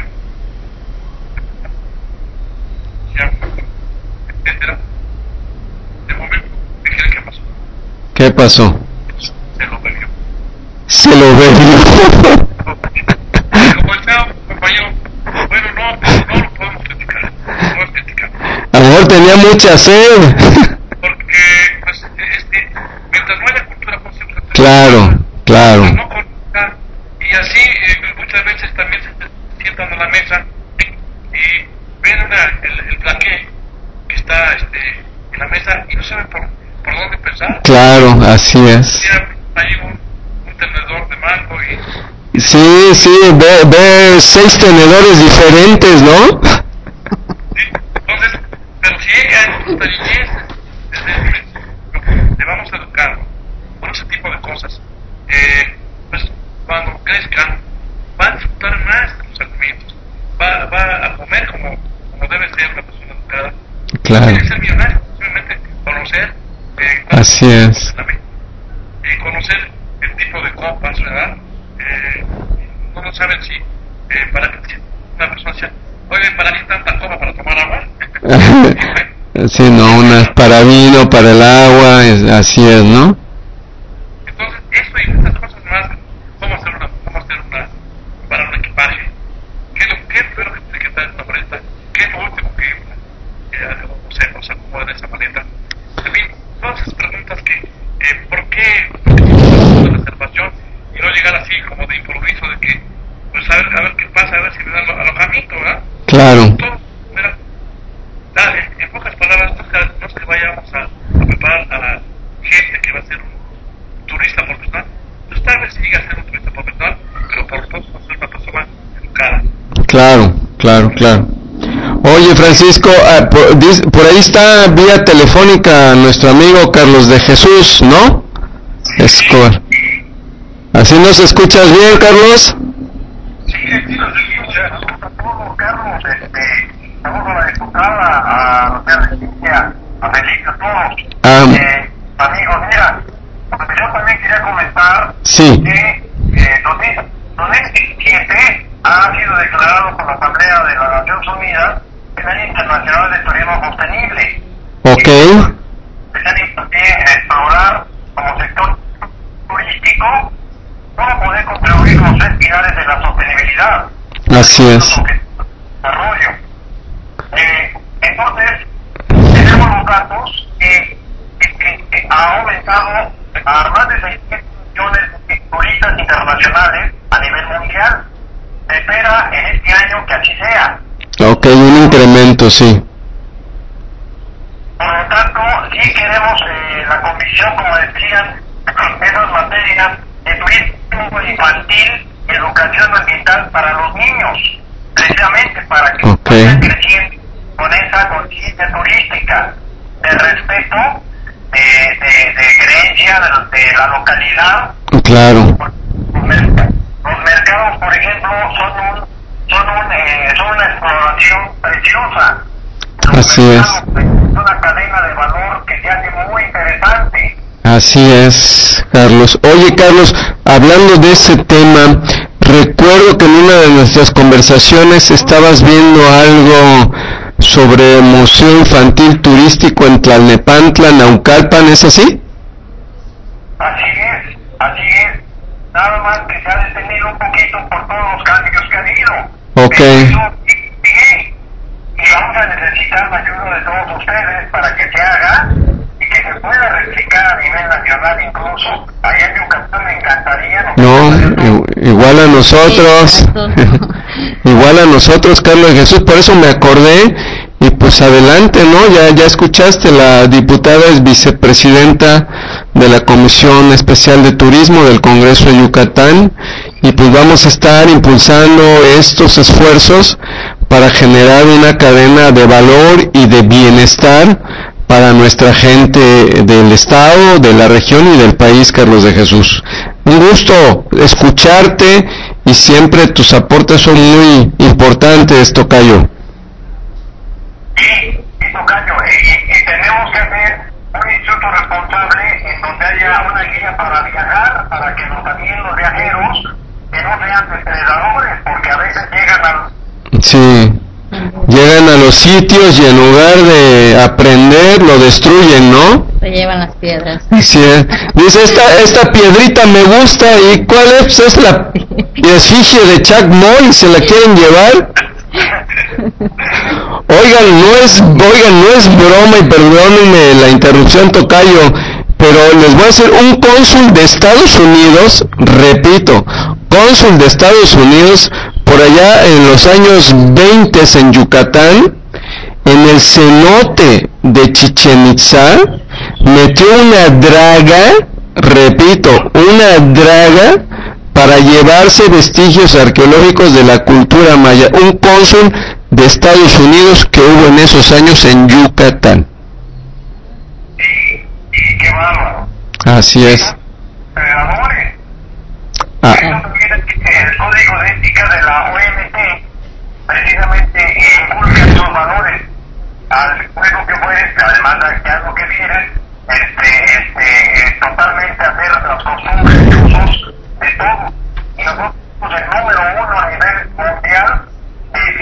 etcétera. De momento, ¿qué pasó? ¿Qué pasó? Se lo bebió. Se lo bebió. Como decía un compañero, bueno, no lo podemos criticar. No es criticar. A lo mejor tenía mucha sed. Porque, pues, mientras no haya cultura, pues siempre. Claro. No contar, y así muchas veces también se sientan a la mesa y ven el plaqué que está en la mesa y no saben por dónde empezar. Claro, así es. Hay un tenedor de mango y... Sí, ve 6 tenedores diferentes, ¿no? Sí, entonces, pero si ella en nuestra niñez, desde el principio, le vamos a educar por ese tipo de cosas, pues cuando crezcan, va a disfrutar más de los alimentos, va a comer como debe ser una persona educada. Claro. Tiene que ser millonario, simplemente conocer. Así es. Conocer el tipo de copas, ¿verdad? No saben si para qué una persona decía, oye, ¿para qué tanta cosa para tomar agua? Sí, no, unas para vino, para el agua, así es, ¿no? Entonces, eso y muchas cosas más, cómo hacer para un equipaje, qué es lo que tiene que estar en una maleta, qué es lo último que se acomoda en esa maleta. En fin, todas esas preguntas que ¿por qué la reservación y no llegar así como de improviso de que, pues a ver qué pasa, a ver si me dan alojamiento, ¿verdad? Claro. Todo, mira, dale, en pocas palabras, no es que vayamos a preparar a la gente que va a ser un turista profesional, pues tal vez siga a ser un turista profesional, pero por lo menos va a ser una persona educada. Claro. Oye, Francisco, por ahí está vía telefónica nuestro amigo Carlos de Jesús, ¿no? Escobar. ¿Así nos escuchas bien, Carlos? Sí, nos escucha. Saludos a todos, Carlos, saludos a la diputada, a la señora a Felipe, a todos. Amigos, mira, yo también quería comentar que 2017 ha sido declarado por la Asamblea de las Naciones Unidas el Año Internacional de Turismo Sostenible. Ok. Están hincapié en explorar como sector turístico cómo poder contribuir con los 3 pilares de la sostenibilidad. Así es. Desarrollo. Entonces, tenemos los datos que ha aumentado a más de 600 millones de turistas internacionales a nivel mundial. Se espera en este año que así sea. Ok, un incremento, sí. Por lo tanto, sí queremos la comisión, como decían, esas materias de turismo infantil y educación ambiental para los niños, precisamente para que vayan creciendo con esa conciencia turística, de respeto, de creencia de la localidad. Claro. Los mercados, por ejemplo, son una exploración preciosa. Así es. Una cadena de valor que se hace muy interesante. Así es, Carlos. Oye, Carlos, hablando de ese tema, recuerdo que en una de nuestras conversaciones estabas viendo algo sobre Museo Infantil Turístico en Tlalnepantla, Naucalpan, ¿es así? Así es. Nada más que se ha detenido un poquito por todos los cambios que ha habido. Ok. Y vamos a necesitar la ayuda de todos ustedes para que se haga y que se pueda replicar a nivel nacional incluso. Allá en Yucatán me encantaría. No, igual a nosotros. Igual a nosotros, Carlos de Jesús, por eso me acordé. Y pues adelante, ¿no? Ya escuchaste, la diputada es vicepresidenta de la Comisión Especial de Turismo del Congreso de Yucatán, y pues vamos a estar impulsando estos esfuerzos para generar una cadena de valor y de bienestar para nuestra gente del estado, de la región y del país, Carlos de Jesús. Un gusto escucharte y siempre tus aportes son muy importantes, tocayo. Sí, tocayo, y tenemos que hacer un instituto responsable en donde haya una guía para viajar, para que también los viajeros que no sean depredadores, porque a veces llegan a los sitios y en lugar de aprender lo destruyen, ¿no? Se llevan las piedras. Sí, dice, esta piedrita me gusta, ¿y cuál es? Pues es la efigie de Chuck Moll, ¿se la quieren llevar? Oigan, no es broma, y perdónenme la interrupción, tocayo, pero les voy a hacer un cónsul de Estados Unidos, repito, cónsul de Estados Unidos, por allá en los años 20 en Yucatán, en el cenote de Chichén Itzá, metió una draga, repito, una draga, para llevarse vestigios arqueológicos de la cultura maya, un cónsul de Estados Unidos que hubo en esos años en Yucatán. Y qué bárbaro. Así es. Depredadores. El código de ética de la OMC precisamente inculca esos valores al juego que fueres, además de algo que vieres, totalmente hacer las costumbres y usos de todo. Y nosotros el número 1 a nivel mundial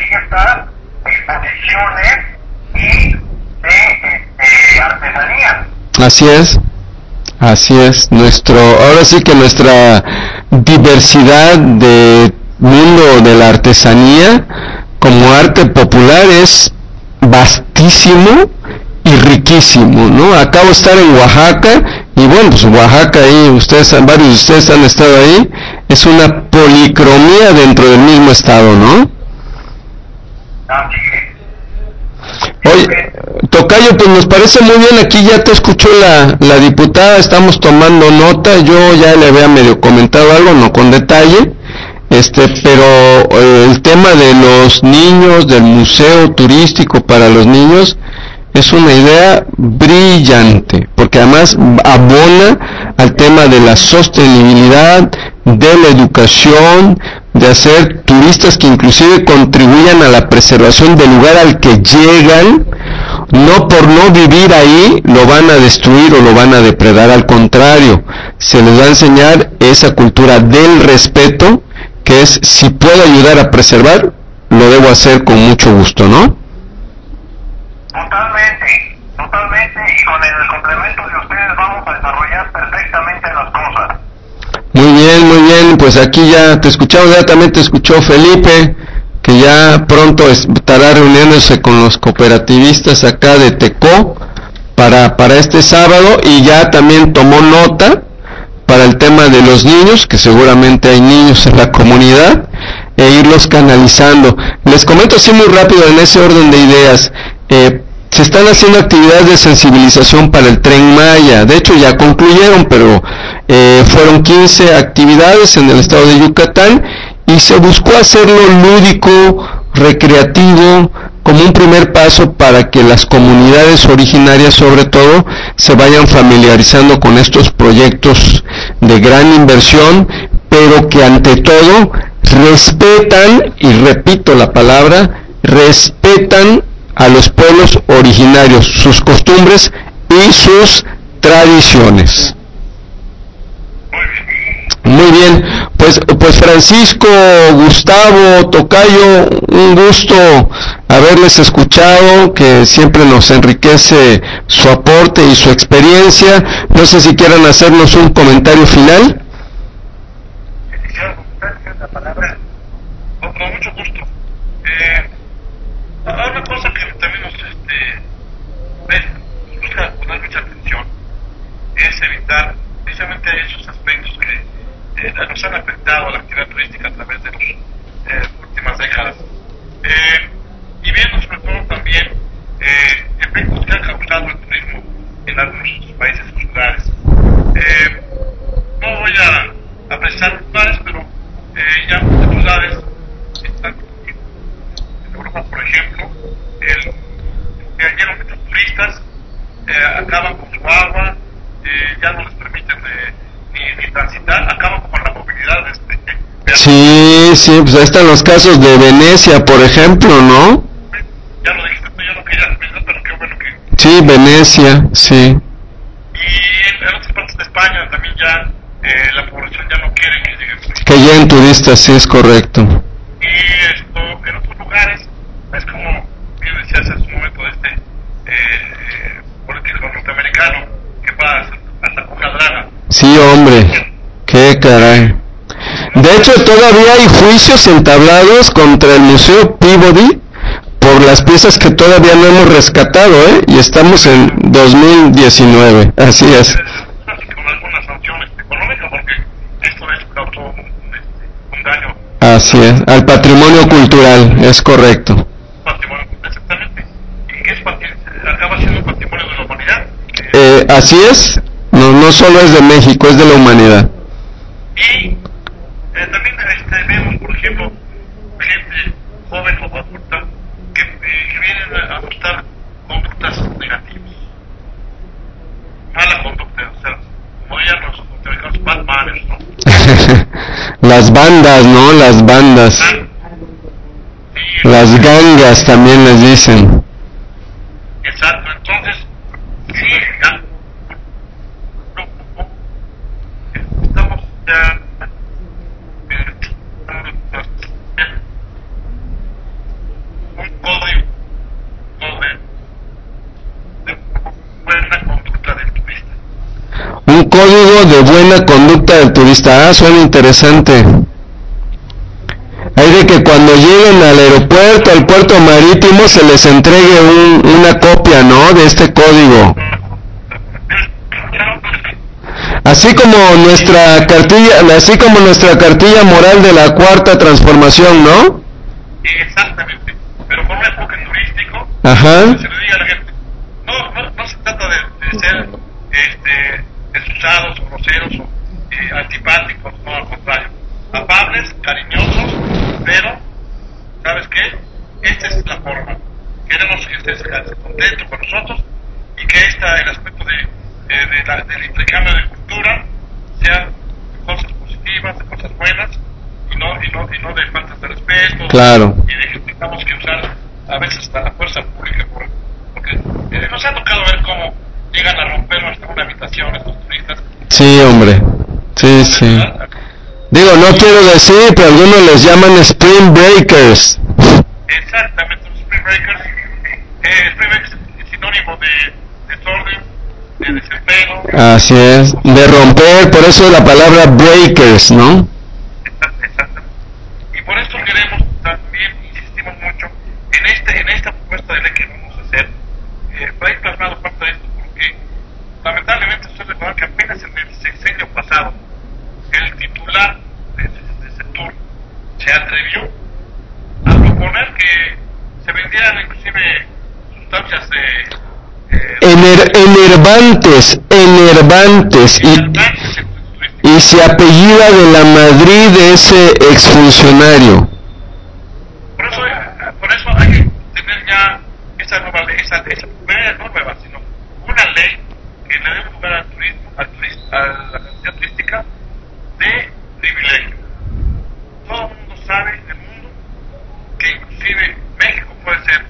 así es, ahora sí que nuestra diversidad de mundo de la artesanía como arte popular es vastísimo y riquísimo, ¿no? Acabo de estar en Oaxaca y bueno, pues Oaxaca ahí, varios de ustedes han estado ahí, es una policromía dentro del mismo estado, ¿no? Oye, tocayo, pues nos parece muy bien, aquí ya te escuchó la diputada, estamos tomando nota, yo ya le había medio comentado algo, no con detalle, pero el tema de los niños, del museo turístico para los niños, es una idea brillante, porque además abona al tema de la sostenibilidad, de la educación, de hacer turistas que inclusive contribuyan a la preservación del lugar al que llegan, no por no vivir ahí lo van a destruir o lo van a depredar, al contrario, se les va a enseñar esa cultura del respeto, que es, si puedo ayudar a preservar, lo debo hacer con mucho gusto, ¿no? Totalmente, y con el complemento de ustedes vamos a desarrollar perfectamente las cosas. Muy bien, pues aquí ya te escuchamos, ya también te escuchó Felipe, que ya pronto estará reuniéndose con los cooperativistas acá de Tecó para este sábado, y ya también tomó nota para el tema de los niños, que seguramente hay niños en la comunidad, e irlos canalizando. Les comento así muy rápido en ese orden de ideas. Se están haciendo actividades de sensibilización para el Tren Maya, de hecho ya concluyeron, pero fueron 15 actividades en el estado de Yucatán, y se buscó hacerlo lúdico, recreativo, como un primer paso para que las comunidades originarias, sobre todo, se vayan familiarizando con estos proyectos de gran inversión, pero que ante todo respetan, y repito la palabra, respetan a los pueblos originarios, sus costumbres y sus tradiciones. Muy bien, pues Francisco, Gustavo, tocayo, un gusto haberles escuchado, que siempre nos enriquece su aporte y su experiencia. No sé si quieran hacernos un comentario final. La palabra, con mucho gusto. Una cosa que también nos busca poner mucha atención es evitar precisamente esos aspectos que nos han afectado a la actividad turística a través de las últimas décadas, y viendo sobre todo también efectos que ha causado el turismo en algunos países culturales. No voy a precisar lugares, pero ya muchas ciudades están en Europa, por ejemplo, llegan muchos turistas, acaban con su agua, ya no les permiten ni transitar, acaban con la movilidad Sí, pues ahí están los casos de Venecia, por ejemplo, ¿no? Ya lo dijiste tú, yo no quería pensar, pero qué bueno que... Sí, Venecia, sí. Y en otras partes de España también ya la población ya no quiere que lleguen turistas. Que lleguen turistas, sí, es correcto. Y en otros lugares, es como bien decías hace un momento político norteamericano, que va hasta con una draga. Sí, hombre, qué caray. De hecho, todavía hay juicios entablados contra el Museo Peabody por las piezas que todavía no hemos rescatado, y estamos en 2019, así es. Con algunas sanciones económicas, porque esto es causó un daño. Así es, al patrimonio cultural, es correcto. Patrimonio, exactamente. Y que acaba siendo un patrimonio de la humanidad. Así es, no solo es de México, es de la humanidad. Y también vemos, por ejemplo, gente joven o adulta que vienen a adoptar conductas negativas, mala conducta, o sea, como ya los norteamericanos, bad manners, ¿no? Las bandas, ¿no? Las bandas. Las gangas también les dicen. Exacto, entonces, sí, ya, estamos ya un código de buena conducta del turista. Un código de buena conducta del turista. Ah, suena interesante. Hay de que cuando lleguen al aeropuerto, al puerto marítimo, se les entregue una copia, ¿no?, de este código. Así como nuestra cartilla moral de la Cuarta Transformación, ¿no? Exactamente, pero con un enfoque turístico. Ajá. Se le diga a la gente, no se trata de ser desusados o groseros o antipáticos, no, al contrario, amables, cariñosos, pero ¿sabes qué? Esta es la forma. Queremos que ustedes se contenten con nosotros y que el aspecto del intercambio de cultura sea de cosas positivas, de cosas buenas y no de faltas de respeto. Claro. Y de que tengamos que usar a veces hasta la fuerza pública porque nos ha tocado ver cómo llegan a romper una habitación estos turistas. Sí, hombre. Sí. Digo, no quiero decir, pero algunos les llaman Spring Breakers. Exactamente, los Spring Breakers. Spring Breakers es sinónimo de desorden, de desempleo. Así es, de romper, por eso la palabra breakers, ¿no? Exactamente. Y por eso queremos también, insistimos mucho, en esta propuesta de ley que vamos a hacer, ahí plasmado parte de esto, porque lamentablemente ustedes recuerdan que apenas en el sexenio pasado, el titular de sector se atrevió a proponer que se vendieran inclusive sustancias enervantes y se apellida de la Madrid de ese exfuncionario. Por eso hay que tener ya esa nueva ley, esa no nueva, sino una ley que le dé un lugar al turismo, a la actividad turística de privilegio. Todo el mundo sabe en el mundo que inclusive México puede ser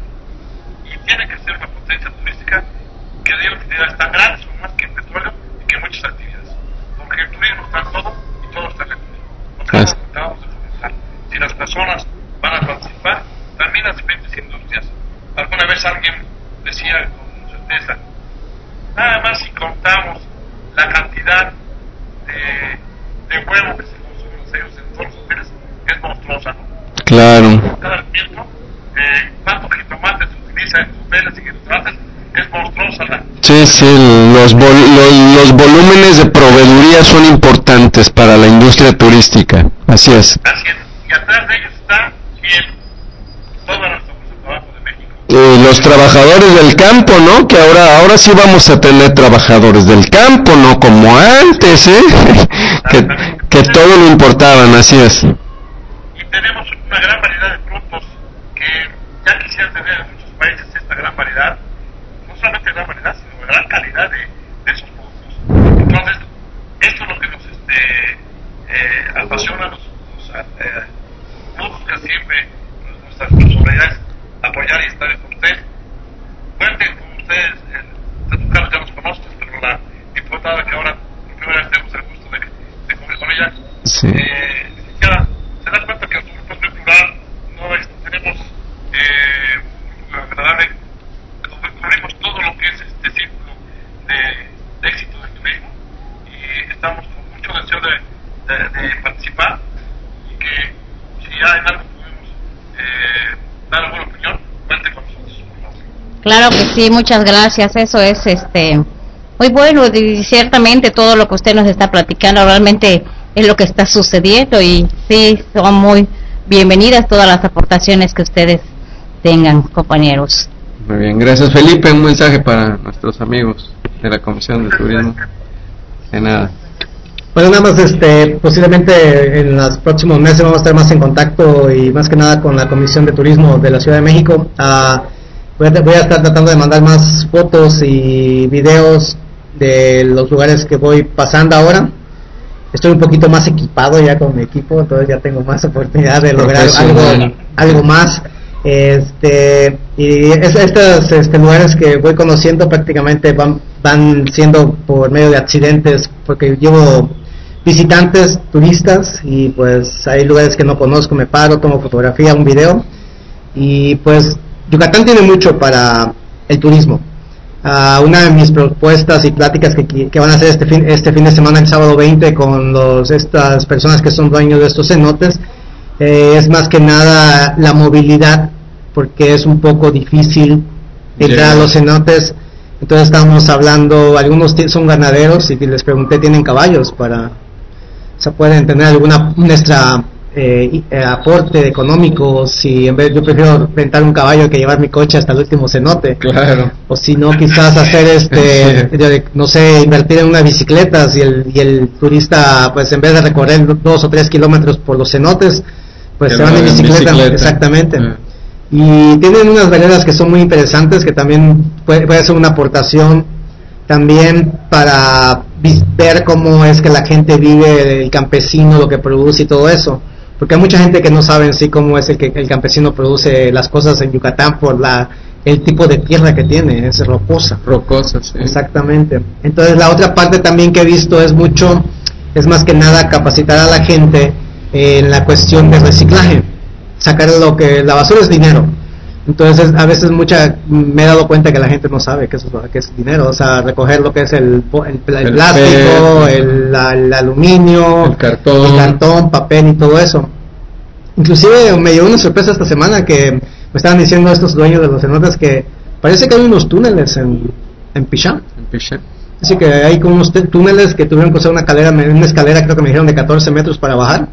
y tiene que ser una potencia turística que dé actividades tan grandes o más que el petróleo y que muchas actividades, porque el turismo está en todo y todo está en el turismo. Nosotros acabamos de comenzar. Si las personas van a participar, también las diferentes industrias. Alguna vez alguien decía con certeza, nada más si contamos la cantidad de huevo que se consume en todos los hoteles, es monstruosa, ¿no? Claro. Cada alimento, cuánto jitomate se utiliza en hoteles y en restaurantes, es monstruosa la... Sí, los volúmenes de proveeduría son importantes para la industria turística, así es. Así es, y atrás de ellos está toda nuestra fuerza de trabajo de México. Los trabajadores del campo, ¿no? Que ahora sí vamos a tener trabajadores del campo, no como antes, que todo lo importaban, así es. Y tenemos una gran variedad de frutos que ya quisieran tener en muchos países esta gran variedad, no solamente gran variedad, sino gran calidad de esos productos. Entonces, esto es lo que nos apasiona, nos busca siempre nuestras responsabilidades apoyar y estar con ustedes. Cuenten con ustedes, Carlos ya nos conoces, pero la diputada que ahora por primera vez tenemos el gusto de comer con ella, sí. Licenciada, se da cuenta que nuestro grupo es muy plural, no tenemos un agradable, cubrimos todo lo que es este círculo de éxito del turismo y estamos con mucho deseo de participar y que si hay algo que podemos dar alguna opinión, cuente con nosotros. Claro que sí, muchas gracias. Eso es muy bueno y ciertamente todo lo que usted nos está platicando realmente es lo que está sucediendo y sí, son muy bienvenidas todas las aportaciones que ustedes tengan, compañeros. Muy bien, gracias Felipe. Un mensaje para nuestros amigos de la Comisión de Turismo. De nada. Bueno, nada más, posiblemente en los próximos meses vamos a estar más en contacto y más que nada con la Comisión de Turismo de la Ciudad de México. Voy a estar tratando de mandar más fotos y videos de los lugares que voy pasando ahora. Estoy un poquito más equipado ya con mi equipo, entonces ya tengo más oportunidad de lograr algo más. Y estos lugares que voy conociendo prácticamente van siendo por medio de accidentes, porque llevo visitantes, turistas, y pues hay lugares que no conozco, me paro, tomo fotografía, un video, y pues Yucatán tiene mucho para el turismo. Una de mis propuestas y pláticas que van a hacer este fin de semana, el sábado 20, con estas personas que son dueños de estos cenotes, es más que nada la movilidad, porque es un poco difícil entrar a los cenotes. Entonces estábamos hablando, algunos son ganaderos y les pregunté, ¿tienen caballos o sea, pueden tener alguna extra aporte económico? Si en vez, yo prefiero rentar un caballo que llevar mi coche hasta el último cenote. Claro. O si no, quizás hacer no sé, invertir en unas bicicletas y el turista, pues en vez de recorrer 2 o 3 kilómetros por los cenotes, pues se van en bicicleta. Exactamente. Y tienen unas veredas que son muy interesantes, que también puede ser una aportación también para ver cómo es que la gente vive, el campesino, lo que produce y todo eso, porque hay mucha gente que no sabe en sí cómo es el campesino produce las cosas en Yucatán por el tipo de tierra que tiene, es rocosa, sí. Exactamente. Entonces la otra parte también que he visto es más que nada capacitar a la gente en la cuestión de reciclaje, sacar la basura es dinero. Entonces a veces me he dado cuenta que la gente no sabe que es dinero, o sea, recoger lo que es el plástico, el aluminio, el cartón, papel y todo eso. Inclusive me llevó una sorpresa esta semana que me estaban diciendo estos dueños de los cenotes que parece que hay unos túneles en Pichán. Así que hay como unos túneles que tuvieron que usar una escalera, creo que me dijeron de 14 metros para bajar,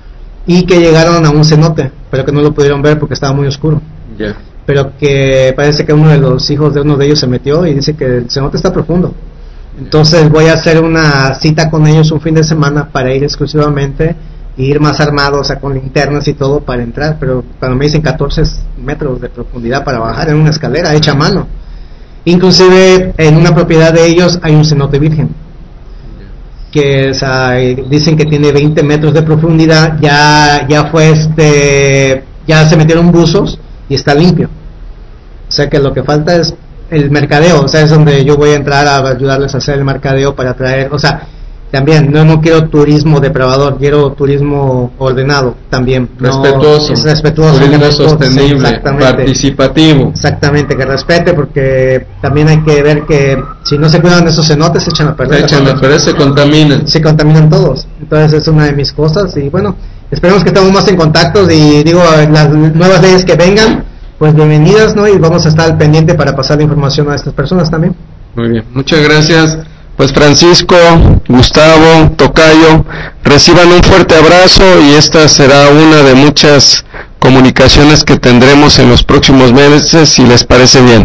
y que llegaron a un cenote, pero que no lo pudieron ver porque estaba muy oscuro. Pero que parece que uno de los hijos de uno de ellos se metió y dice que el cenote está profundo. Entonces voy a hacer una cita con ellos un fin de semana para ir exclusivamente e ir más armado, o sea, con linternas y todo para entrar. Pero cuando me dicen 14 metros de profundidad para bajar en una escalera hecha a mano, inclusive en una propiedad de ellos hay un cenote virgen que dicen que tiene 20 metros de profundidad, ya se metieron buzos y está limpio. O sea que lo que falta es el mercadeo, o sea, es donde yo voy a entrar a ayudarles a hacer el mercadeo para traer, o sea, también no quiero turismo depravador, quiero turismo ordenado también, respetuoso, turismo sostenible, participativo. Exactamente, que respete, porque también hay que ver que si no se cuidan de esos cenotes se echan a perder. Se contaminan todos. Entonces es una de mis cosas y bueno, esperemos que estemos más en contacto y digo, las nuevas leyes que vengan, pues bienvenidas, ¿no? Y vamos a estar al pendiente para pasar la información a estas personas también. Muy bien, muchas gracias. Pues Francisco, Gustavo, Tocayo, reciban un fuerte abrazo y esta será una de muchas comunicaciones que tendremos en los próximos meses, si les parece bien.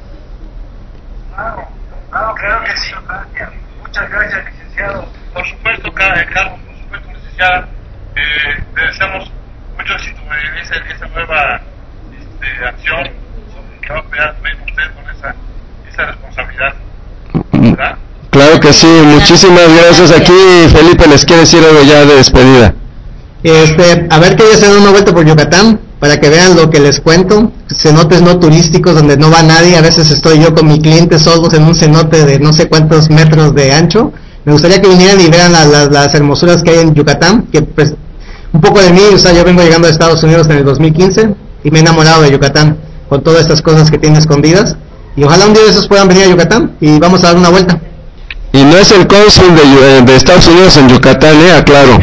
Claro que sí. Muchas gracias, licenciado. Por supuesto, Carlos, por supuesto, licenciada. Le deseamos mucho éxito en esa nueva acción que va a crear usted con esa responsabilidad, ¿verdad? Claro que sí, muchísimas gracias. Aquí Felipe les quiere decir algo ya de despedida. A ver que ya se dan una vuelta por Yucatán para que vean lo que les cuento. Cenotes no turísticos donde no va nadie. A veces estoy yo con mi cliente solos en un cenote de no sé cuántos metros de ancho. Me gustaría que vinieran y vean las hermosuras que hay en Yucatán, que pues un poco de mí, o sea, yo vengo llegando a Estados Unidos en el 2015 y me he enamorado de Yucatán con todas estas cosas que tiene escondidas, y ojalá un día de esos puedan venir a Yucatán y vamos a dar una vuelta. Y no es el cónsul de Estados Unidos en Yucatán, aclaro.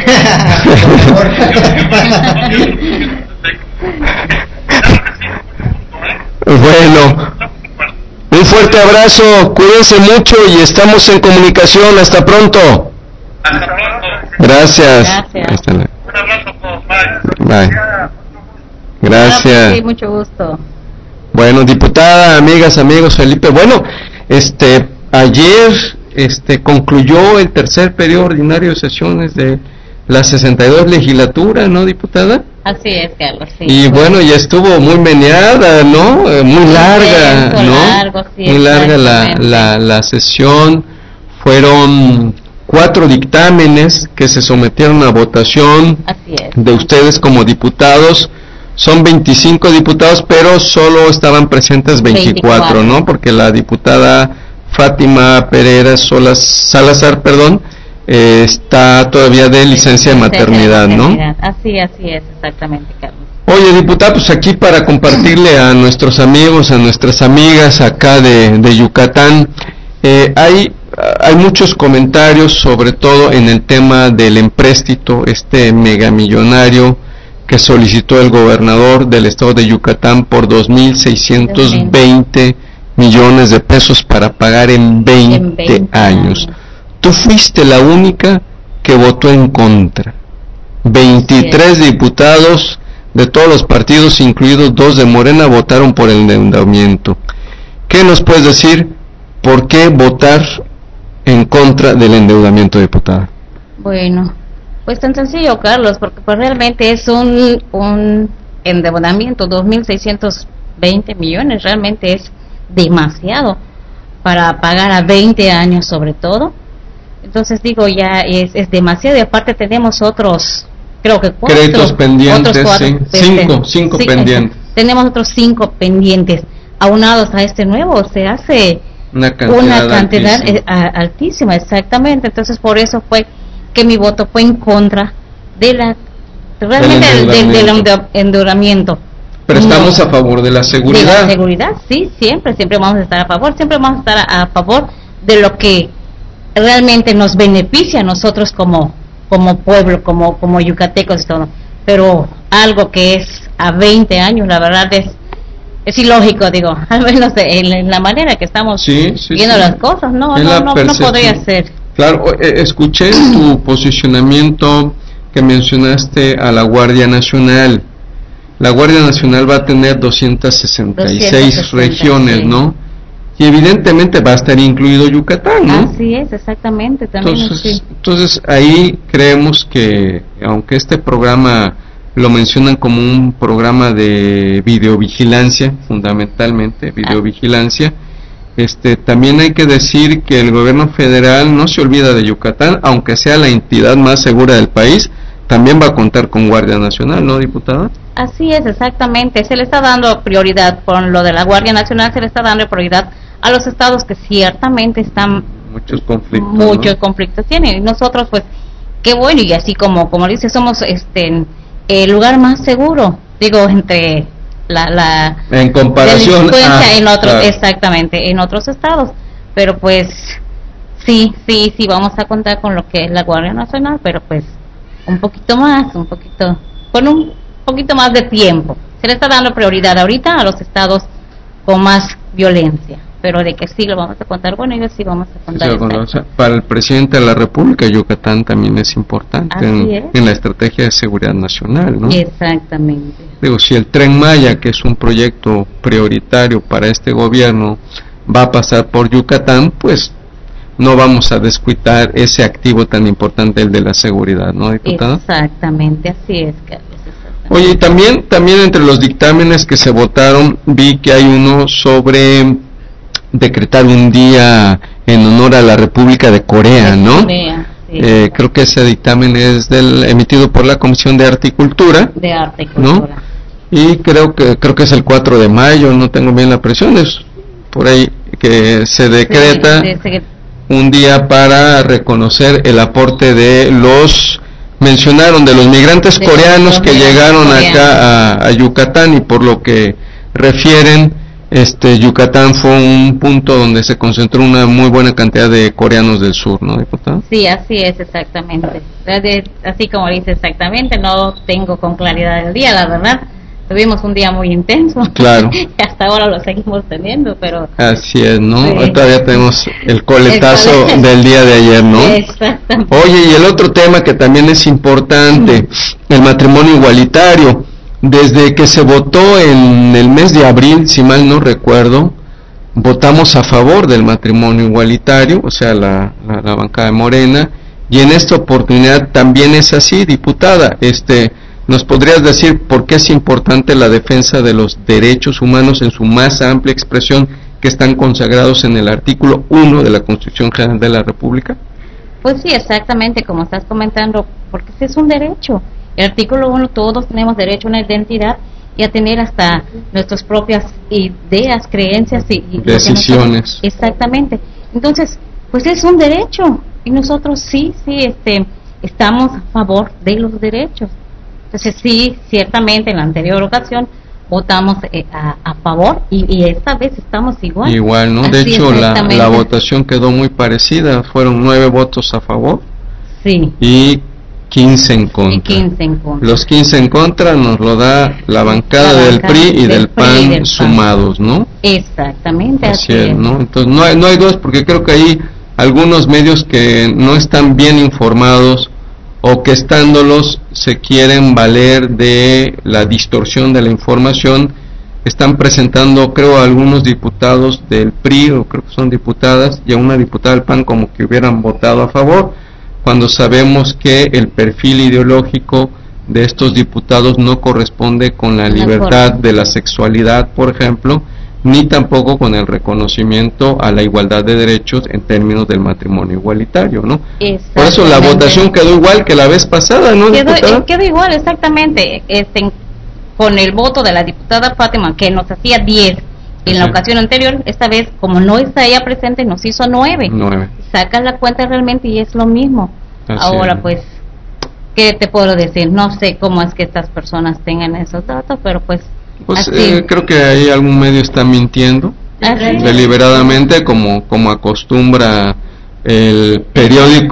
Bueno, un fuerte abrazo, cuídense mucho y estamos en comunicación. Hasta pronto. Gracias. Hasta luego. Un abrazo a todos. Bye. Gracias. Sí, mucho gusto. Bueno, diputada, amigas, amigos, Felipe. Bueno, ayer concluyó el tercer periodo ordinario de sesiones de la 62 legislatura, ¿no, diputada? Así es, Carlos, sí. Y bueno, ya estuvo muy meneada, ¿no? Muy larga, ¿no? Muy larga la sesión. Fueron 4 dictámenes que se sometieron a votación de ustedes como diputados. Son 25 diputados, pero solo estaban presentes 24, ¿no? Porque la diputada Fátima Pereira Salazar, está todavía de licencia de maternidad, ¿no? Así es, exactamente, Carlos. Oye, diputado, pues aquí para compartirle a nuestros amigos, a nuestras amigas acá de Yucatán, hay muchos comentarios, sobre todo en el tema del empréstito, megamillonario que solicitó el gobernador del estado de Yucatán por 2.620 millones de pesos para pagar en 20 años. Tú fuiste la única que votó en contra. 23 diputados de todos los partidos, incluidos 2 de Morena, votaron por el endeudamiento. ¿Qué nos puedes decir? ¿Por qué votar en contra del endeudamiento, diputada? Bueno, pues tan sencillo, Carlos, porque pues realmente es un endeudamiento, 2.620 millones, realmente es demasiado para pagar a 20 años sobre todo. Entonces digo, ya es demasiado, y aparte tenemos otros, creo que 4 créditos pendientes, otros 4, cinco pendientes. Tenemos otros 5 pendientes aunados a este nuevo, se hace una cantidad altísima, exactamente. Entonces por eso fue que mi voto fue en contra de del endeudamiento. Pero estamos a favor de la seguridad. De la seguridad, sí, siempre vamos a estar a favor, siempre vamos a estar a favor de lo que realmente nos beneficia a nosotros como pueblo, como yucatecos y todo. Pero algo que es a 20 años, la verdad es ilógico, digo, al menos en la manera que estamos viendo las cosas, no podría ser. Claro, escuché tu posicionamiento que mencionaste a la Guardia Nacional. La Guardia Nacional va a tener 266 regiones, ¿no? Y evidentemente va a estar incluido Yucatán, ¿no? Así es, exactamente. También entonces ahí creemos que, aunque este programa lo mencionan como un programa de videovigilancia, fundamentalmente videovigilancia, también hay que decir que el gobierno federal no se olvida de Yucatán, aunque sea la entidad más segura del país, también va a contar con Guardia Nacional, ¿no, diputada? Así es, exactamente. Se le está dando prioridad, con lo de la Guardia Nacional, se le está dando prioridad a los estados que ciertamente están muchos conflictos, conflictos tienen. Y nosotros, pues, qué bueno, y así como dice, somos el lugar más seguro, digo, entre la en comparación delincuencia en otros, claro, exactamente, en otros estados. Pero pues sí vamos a contar con lo que es la Guardia Nacional, pero pues con un poquito más de tiempo. Se le está dando prioridad ahorita a los estados con más violencia, pero de que sí lo vamos a contar, bueno, ellos sí vamos a contar. Para el presidente de la República, Yucatán también es importante en la estrategia de seguridad nacional, ¿no? Exactamente. Digo, si el Tren Maya, que es un proyecto prioritario para este gobierno, va a pasar por Yucatán, pues no vamos a descuidar ese activo tan importante, el de la seguridad, ¿no, diputada? Exactamente, así es, Carlos. Oye, y también entre los dictámenes que se votaron, vi que hay uno sobre decretar un día en honor a la República de Corea, ¿no? Corea, sí. Creo que ese dictamen es emitido por la Comisión de Arte y Cultura. De Arte y Cultura. ¿No? Y creo que es el 4 de mayo, no tengo bien la presión, es por ahí que se decreta un día para reconocer el aporte de los migrantes coreanos que llegaron acá a Yucatán, y por lo que refieren, Yucatán fue un punto donde se concentró una muy buena cantidad de coreanos del sur, ¿no, diputado? Sí, así es, exactamente. Así como dice exactamente, no tengo con claridad el día, la verdad. Tuvimos un día muy intenso. Claro. Hasta ahora lo seguimos teniendo, pero... Así es, ¿no? Sí. Todavía tenemos el coletazo del día de ayer, ¿no? Exactamente. Oye, y el otro tema que también es importante, el matrimonio igualitario. Desde que se votó en el mes de abril, si mal no recuerdo, votamos a favor del matrimonio igualitario, o sea, la bancada de Morena, y en esta oportunidad también es así, diputada. ¿Nos podrías decir por qué es importante la defensa de los derechos humanos en su más amplia expresión, que están consagrados en el artículo 1 de la Constitución General de la República? Pues sí, exactamente, como estás comentando, porque ese es un derecho. El artículo 1, todos tenemos derecho a una identidad y a tener hasta nuestras propias ideas, creencias y decisiones. Exactamente. Entonces, pues es un derecho, y nosotros sí, estamos a favor de los derechos. Entonces sí, ciertamente en la anterior ocasión votamos a favor y esta vez estamos igual. Igual, ¿no? De hecho, la votación quedó muy parecida, fueron 9 votos a favor, sí, y 15 en contra. Los 15 en contra nos lo da la bancada del PRI y del PAN sumados, ¿no? Exactamente, así es, ¿no? Entonces no hay dos, porque creo que hay algunos medios que no están bien informados o que estándolos se quieren valer de la distorsión de la información. Están presentando, creo, a algunos diputados del PRI, o creo que son diputadas, y a una diputada del PAN como que hubieran votado a favor, cuando sabemos que el perfil ideológico de estos diputados no corresponde con la libertad de la sexualidad, por ejemplo, ni tampoco con el reconocimiento a la igualdad de derechos en términos del matrimonio igualitario, ¿no? Por eso la votación quedó igual que la vez pasada, ¿no? Quedó igual, exactamente, con el voto de la diputada Fátima, que nos hacía 10 en la ocasión anterior. Esta vez, como no está ella presente, nos hizo 9. Sacas la cuenta realmente y es lo mismo. Ahora, pues, ¿qué te puedo decir? No sé cómo es que estas personas tengan esos datos, pero pues creo que ahí algún medio está mintiendo deliberadamente, como acostumbra el periódico,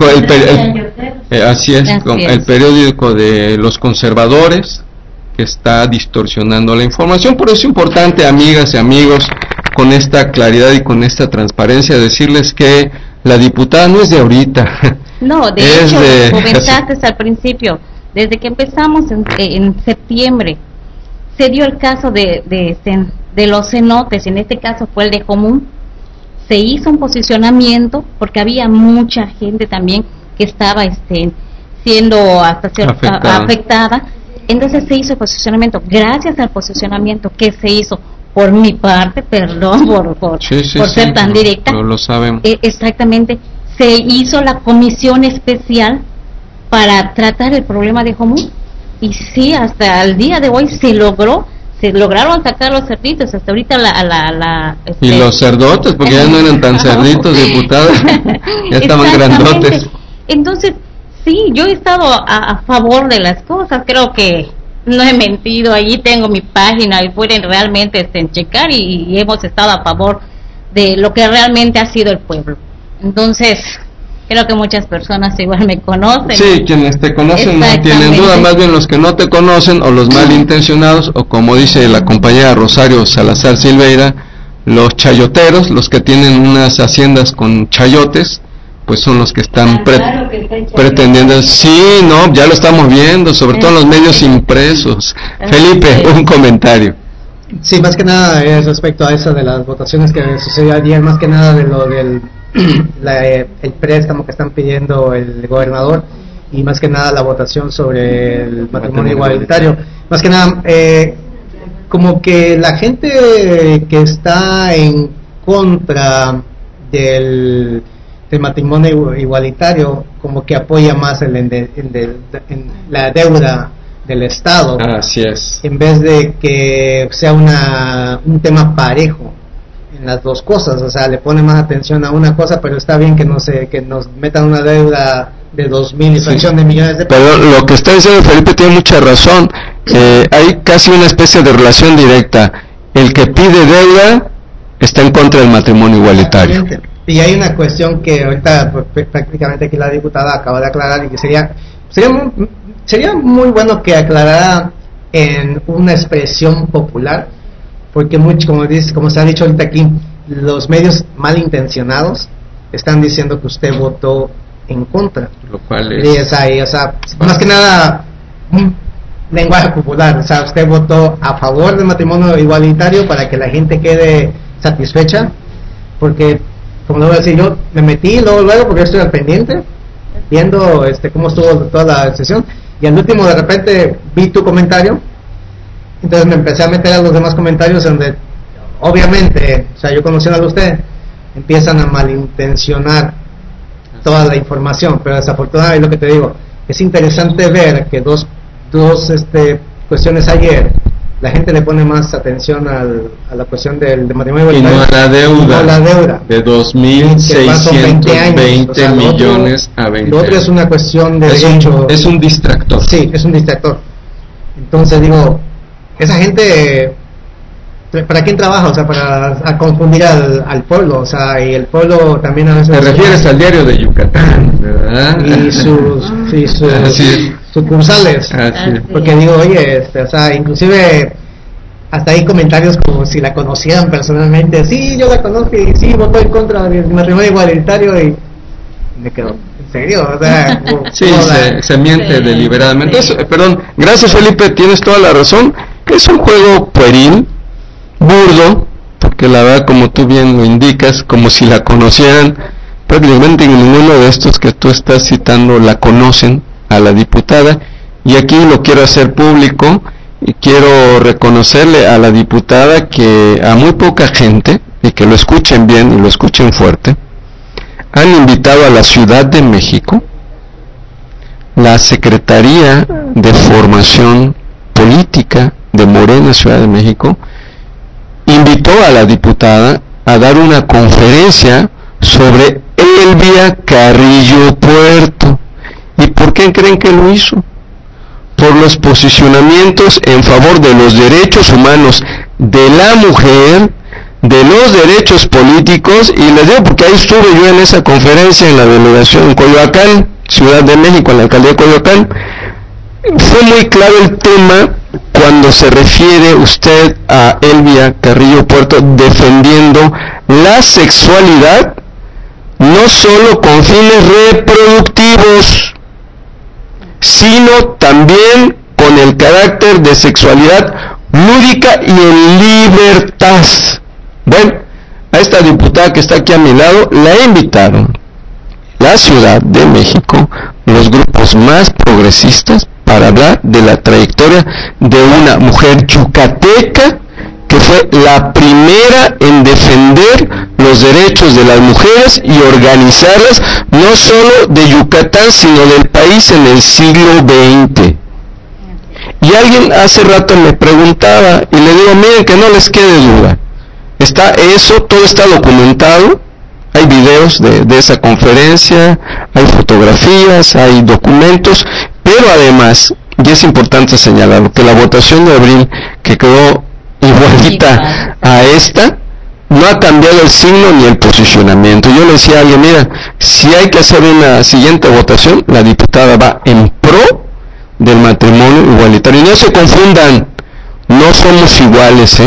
así es, el periódico de los conservadores, que está distorsionando la información. Por eso es importante, amigas y amigos, con esta claridad y con esta transparencia, decirles que la diputada no es de ahorita. No, de hecho, lo comentaste al principio, desde que empezamos en septiembre, se dio el caso de los cenotes, en este caso fue el de Común. Se hizo un posicionamiento porque había mucha gente también que estaba siendo hasta afectada. Entonces se hizo el posicionamiento. Gracias al posicionamiento que se hizo por mi parte, perdón por ser tan directa, no lo sabemos. Exactamente, se hizo la comisión especial para tratar el problema de Común. Y sí, hasta el día de hoy se lograron sacar los cerditos. Hasta ahorita y los cerdotes, porque ya no eran tan cerditos, diputadas, ya estaban grandotes. Entonces, sí, yo he estado a favor de las cosas, creo que no he mentido, allí tengo mi página y pueden realmente checar y hemos estado a favor de lo que realmente ha sido el pueblo. Entonces, creo que muchas personas igual me conocen. Sí, quienes te conocen no tienen duda, más bien los que no te conocen o los malintencionados, o como dice la compañera Rosario Salazar Silveira, los chayoteros, los que tienen unas haciendas con chayotes, pues son los que están pretendiendo. Sí, no, ya lo estamos viendo, sobre todo en los medios impresos. Felipe, un comentario. Sí, más que nada respecto a eso de las votaciones que sucedió ayer, más que nada de lo del el préstamo que están pidiendo el gobernador, y más que nada la votación sobre el matrimonio igualitario. Más que nada, como que la gente que está en contra del matrimonio igualitario, como que apoya más en la deuda del Estado. Así es. En vez de que sea un tema parejo en las dos cosas, o sea, le pone más atención a una cosa, pero está bien que nos metan una deuda de 2.000 y fracción de millones de pesos. Pero lo que está diciendo Felipe tiene mucha razón. Hay casi una especie de relación directa. El que pide deuda está en contra del matrimonio igualitario. Y hay una cuestión que ahorita pues, prácticamente aquí la diputada acaba de aclarar, y que sería muy bueno que aclarara en una expresión popular, porque como se ha dicho ahorita aquí, los medios malintencionados están diciendo que usted votó en contra, lo cual es más que nada un lenguaje popular. O sea, usted votó a favor del matrimonio igualitario para que la gente quede satisfecha, porque, como le voy a decir, yo me metí luego porque estoy al pendiente viendo cómo estuvo toda la sesión, y al último de repente vi tu comentario. Entonces me empecé a meter a los demás comentarios donde obviamente, o sea, yo conociendo a usted, empiezan a malintencionar toda la información, pero desafortunadamente, lo que te digo, es interesante ver que dos cuestiones ayer, la gente le pone más atención a la cuestión del matrimonio y no a la deuda, de 2.620 millones a 20. Lo otro es una cuestión de derecho. Es un distractor. Sí, es un distractor. Entonces digo, esa gente, ¿para quién trabaja? O sea, para confundir al pueblo, o sea, y el pueblo también a veces... Te refieres al Diario de Yucatán, ¿verdad? Y sus sucursales. Porque digo, oye, o sea, inclusive hasta hay comentarios como si la conocieran personalmente. Sí, yo la conozco y sí, votó en contra del matrimonio igualitario y me quedo... ¿En serio? O sea, sí, se miente deliberadamente. Perdón, gracias Felipe, tienes toda la razón. Es un juego pueril, burdo, porque la verdad, como tú bien lo indicas, como si la conocieran. Prácticamente ninguno de estos que tú estás citando la conocen a la diputada, y aquí lo quiero hacer público y quiero reconocerle a la diputada que a muy poca gente, y que lo escuchen bien y lo escuchen fuerte, han invitado a la Ciudad de México, la Secretaría de Formación Política de Morena Ciudad de México, invitó a la diputada a dar una conferencia sobre Elvia Carrillo Puerto. ¿Y por qué creen que lo hizo? Por los posicionamientos en favor de los derechos humanos de la mujer, de los derechos políticos, y les digo porque ahí estuve yo en esa conferencia en la delegación en Coyoacán, Ciudad de México, en la alcaldía de Coyoacán. Fue muy claro el tema cuando se refiere usted a Elvia Carrillo Puerto defendiendo la sexualidad no solo con fines reproductivos, sino también con el carácter de sexualidad lúdica y en libertad. Bueno, a esta diputada que está aquí a mi lado la invitaron la Ciudad de México, los grupos más progresistas, para hablar de la trayectoria de una mujer yucateca que fue la primera en defender los derechos de las mujeres y organizarlas, no solo de Yucatán, sino del país en el siglo XX. Y alguien hace rato me preguntaba, y le digo, miren, que no les quede duda, está eso, todo está documentado, hay videos de esa conferencia, hay fotografías, hay documentos, pero además, y es importante señalarlo, que la votación de abril, que quedó igualita a esta, no ha cambiado el signo ni el posicionamiento. Yo le decía a alguien, mira, si hay que hacer una siguiente votación, la diputada va en pro del matrimonio igualitario. Y no se confundan, no somos iguales,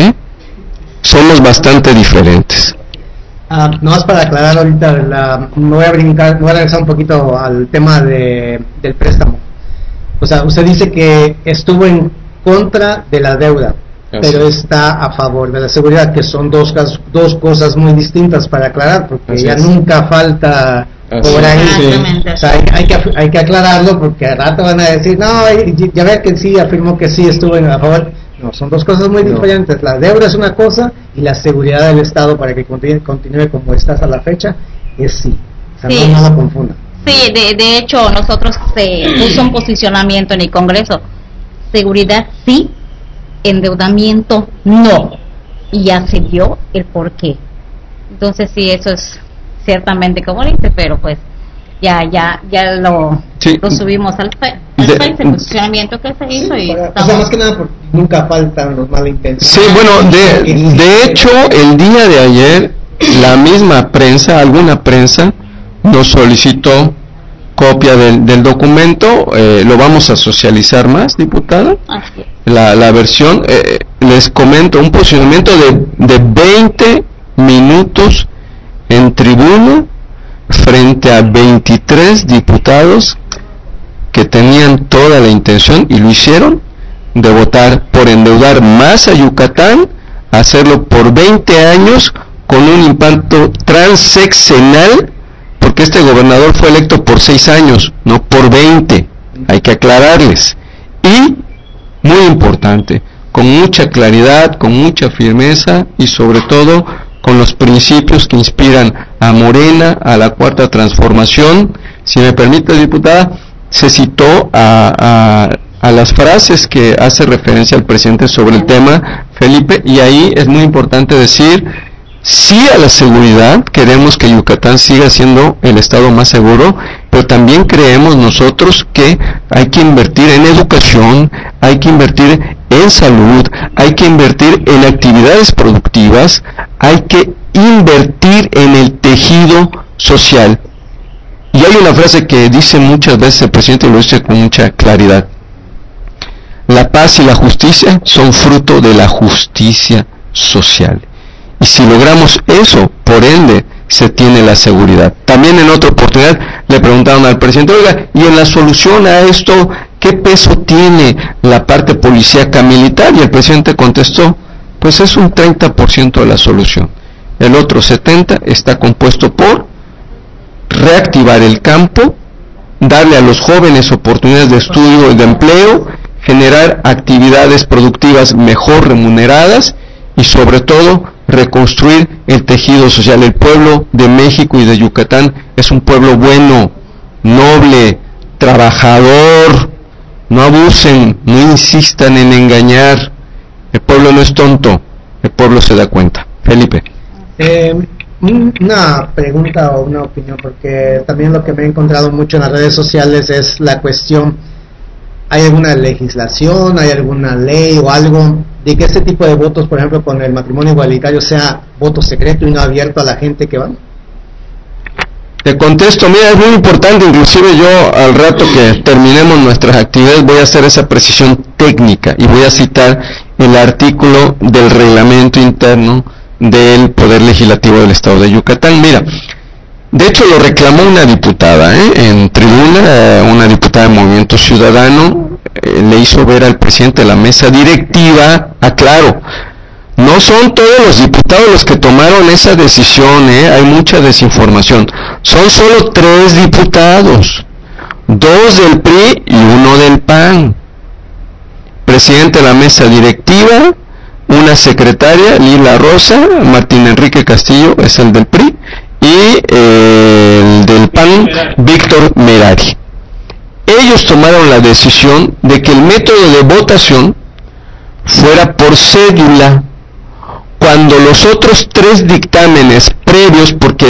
somos bastante diferentes. No más para aclarar ahorita, me voy a regresar un poquito al tema del préstamo. O sea, usted dice que estuvo en contra de la deuda, pero está a favor de la seguridad, que son dos cosas muy distintas para aclarar, porque ya nunca falta por ahí. O sea, hay que aclararlo, porque al rato van a decir, no, ya ver que sí, afirmó que sí estuvo a favor. No, son dos cosas muy diferentes. La deuda es una cosa y la seguridad del Estado para que continúe como está hasta la fecha es sí. O sea, no la confunda. Sí, de hecho nosotros se puso un posicionamiento en el Congreso. Seguridad sí, endeudamiento no. Y ya se vio el porqué. Entonces sí, eso es ciertamente como dice, pero pues ya lo subimos al el posicionamiento que se hizo y o sea, más que nada porque nunca faltan los malintencionados. Sí, bueno, de hecho el día de ayer la misma prensa, alguna prensa nos solicitó copia del documento. Lo vamos a socializar más, diputada, la versión. Les comento un posicionamiento de 20 minutos en tribuna frente a 23 diputados que tenían toda la intención, y lo hicieron, de votar por endeudar más a Yucatán, hacerlo por 20 años con un impacto transexenal, porque este gobernador fue electo por 6 años, no por 20, hay que aclararles. Y, muy importante, con mucha claridad, con mucha firmeza y sobre todo con los principios que inspiran a Morena, a la Cuarta Transformación. Si me permite, diputada, se citó a las frases que hace referencia al presidente sobre el tema, Felipe, y ahí es muy importante decir sí a la seguridad. Queremos que Yucatán siga siendo el estado más seguro, pero también creemos nosotros que hay que invertir en educación, hay que invertir en salud, hay que invertir en actividades productivas, hay que invertir en el tejido social. Y hay una frase que dice muchas veces el presidente y lo dice con mucha claridad: la paz y la justicia son fruto de la justicia social. Y si logramos eso, por ende, se tiene la seguridad. También en otra oportunidad le preguntaron al presidente: oiga, y en la solución a esto, ¿qué peso tiene la parte policíaca militar? Y el presidente contestó: pues es un 30% de la solución. El otro 70% está compuesto por reactivar el campo, darle a los jóvenes oportunidades de estudio y de empleo, generar actividades productivas mejor remuneradas y sobre todo reconstruir el tejido social. El pueblo de México y de Yucatán es un pueblo bueno, noble, trabajador. No abusen, no insistan en engañar. El pueblo no es tonto, el pueblo se da cuenta. Felipe. Una pregunta o una opinión, porque también lo que me he encontrado mucho en las redes sociales es la cuestión: ¿hay alguna legislación, hay alguna ley o algo de que este tipo de votos, por ejemplo, con el matrimonio igualitario, sea voto secreto y no abierto a la gente que va? Te contesto, mira, es muy importante, inclusive yo al rato que terminemos nuestras actividades voy a hacer esa precisión técnica y voy a citar el artículo del reglamento interno del Poder Legislativo del Estado de Yucatán. Mira, de hecho lo reclamó una diputada, en tribuna, una diputada de Movimiento Ciudadano, le hizo ver al presidente de la mesa directiva, aclaro, no son todos los diputados los que tomaron esa decisión, hay mucha desinformación, son solo 3 diputados, 2 del PRI y 1 del PAN, presidente de la mesa directiva, una secretaria, Lila Rosa, Martín Enrique Castillo es el del PRI, y el del PAN, Víctor Merari. Ellos tomaron la decisión de que el método de votación fuera por cédula, cuando los otros 3 dictámenes previos, porque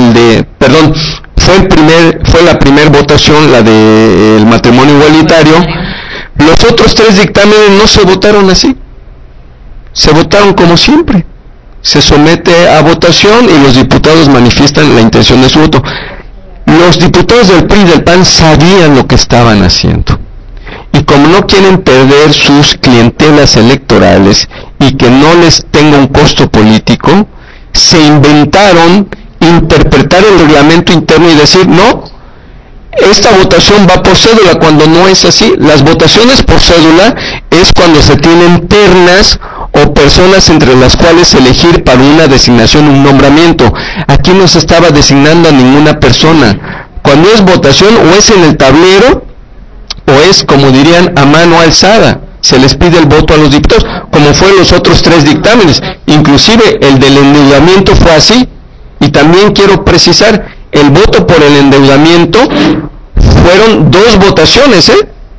fue la primera votación, la del matrimonio igualitario, los otros 3 dictámenes no se votaron así, se votaron como siempre. Se somete a votación y los diputados manifiestan la intención de su voto. Los diputados del PRI y del PAN sabían lo que estaban haciendo. Y como no quieren perder sus clientelas electorales y que no les tenga un costo político, se inventaron interpretar el reglamento interno y decir: no, esta votación va por cédula, cuando no es así. Las votaciones por cédula es cuando se tienen ternas o personas entre las cuales elegir para una designación, un nombramiento. Aquí no se estaba designando a ninguna persona. Cuando es votación, o es en el tablero, o es, como dirían, a mano alzada. Se les pide el voto a los diputados, como fue los otros 3 dictámenes. Inclusive el del endeudamiento fue así. Y también quiero precisar, el voto por el endeudamiento fueron 2 votaciones,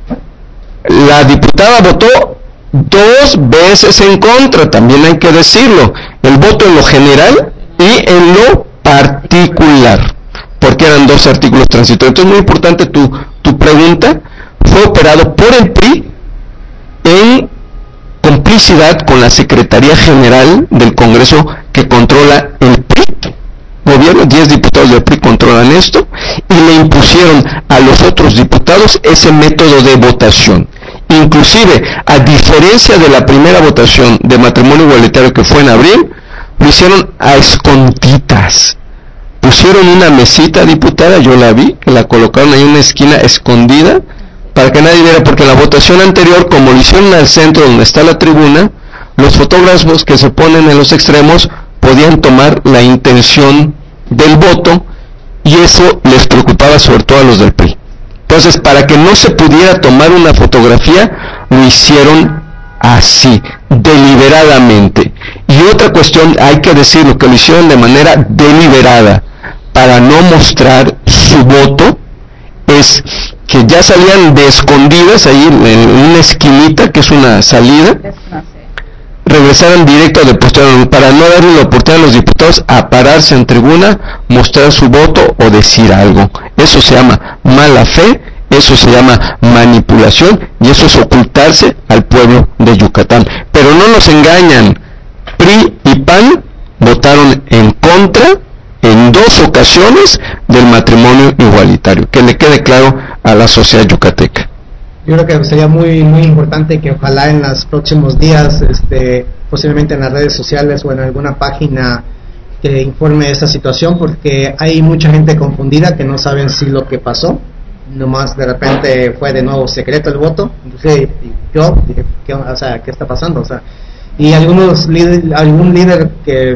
La diputada votó 2 veces en contra, también hay que decirlo, el voto en lo general y en lo particular, porque eran 2 artículos transitorios. Entonces, muy importante tu pregunta. Fue operado por el PRI en complicidad con la Secretaría General del Congreso, que controla el PRI. Gobierno, 10 diputados del PRI controlan esto, y le impusieron a los otros diputados ese método de votación. Inclusive, a diferencia de la primera votación de matrimonio igualitario que fue en abril, lo hicieron a escondidas. Pusieron una mesita, diputada, yo la vi, que la colocaron ahí en una esquina escondida, para que nadie viera, porque en la votación anterior, como lo hicieron al centro donde está la tribuna, los fotógrafos que se ponen en los extremos podían tomar la intención del voto, y eso les preocupaba sobre todo a los del PRI. Entonces, para que no se pudiera tomar una fotografía, lo hicieron así, deliberadamente. Y otra cuestión, hay que decirlo, que lo hicieron de manera deliberada, para no mostrar su voto, es que ya salían de escondidas ahí en una esquinita, que es una salida, regresaran directo al depositario para no darle la oportunidad a los diputados a pararse en tribuna, mostrar su voto o decir algo. Eso se llama mala fe, eso se llama manipulación y eso es ocultarse al pueblo de Yucatán. Pero no nos engañan, PRI y PAN votaron en contra en 2 ocasiones del matrimonio igualitario, que le quede claro a la sociedad yucateca. Yo creo que sería muy importante que ojalá en los próximos días, posiblemente en las redes sociales o en alguna página que informe esta situación, porque hay mucha gente confundida que no saben si lo que pasó, nomás de repente fue de nuevo secreto el voto. Entonces yo dije, ¿qué está pasando? O sea, y algún líder que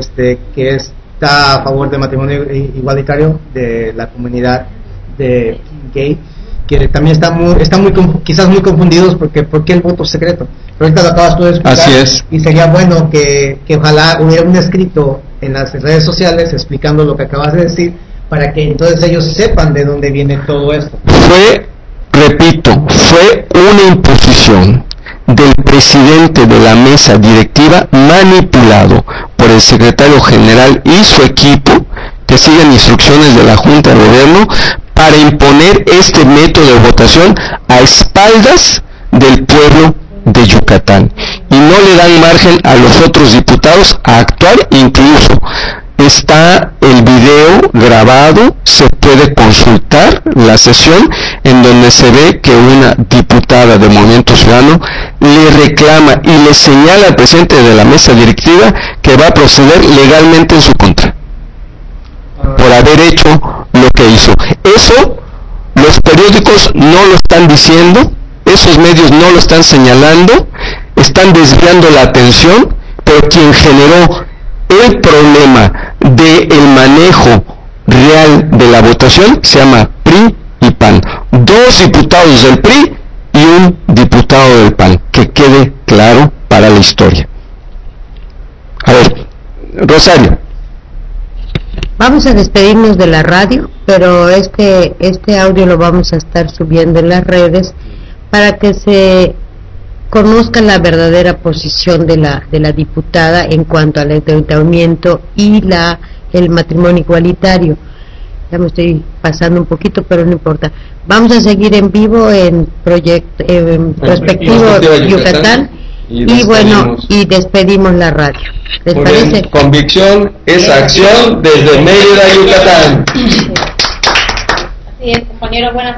está a favor del matrimonio igualitario de la comunidad de gay, que también quizás muy confundidos porque ¿por qué el voto secreto? Pero ahorita lo acabas tú de explicar. Así es. Y sería bueno que ojalá hubiera un escrito en las redes sociales explicando lo que acabas de decir, para que entonces ellos sepan de dónde viene todo esto. Repito, fue una imposición del presidente de la mesa directiva manipulado por el secretario general y su equipo, que siguen instrucciones de la Junta de Gobierno, para imponer este método de votación a espaldas del pueblo de Yucatán. Y no le dan margen a los otros diputados a actuar. Incluso está el video grabado, se puede consultar la sesión en donde se ve que una diputada de Movimiento Ciudadano le reclama y le señala al presidente de la mesa directiva que va a proceder legalmente en su contra por haber hecho lo que hizo. Eso los periódicos no lo están diciendo, esos medios no lo están señalando, están desviando la atención, pero quien generó el problema del manejo real de la votación se llama PRI y PAN. 2 diputados del PRI y un diputado del PAN, que quede claro para la historia. A ver, Rosario. Vamos a despedirnos de la radio, pero este audio lo vamos a estar subiendo en las redes para que se conozca la verdadera posición de la diputada en cuanto al endeudamiento y el matrimonio igualitario. Ya me estoy pasando un poquito, pero no importa. Vamos a seguir en vivo en Perspectiva Yucatán. Y bueno, y despedimos la radio. ¿Les parece? Convicción es acción desde Mérida, Yucatán. Así es, compañero, buenas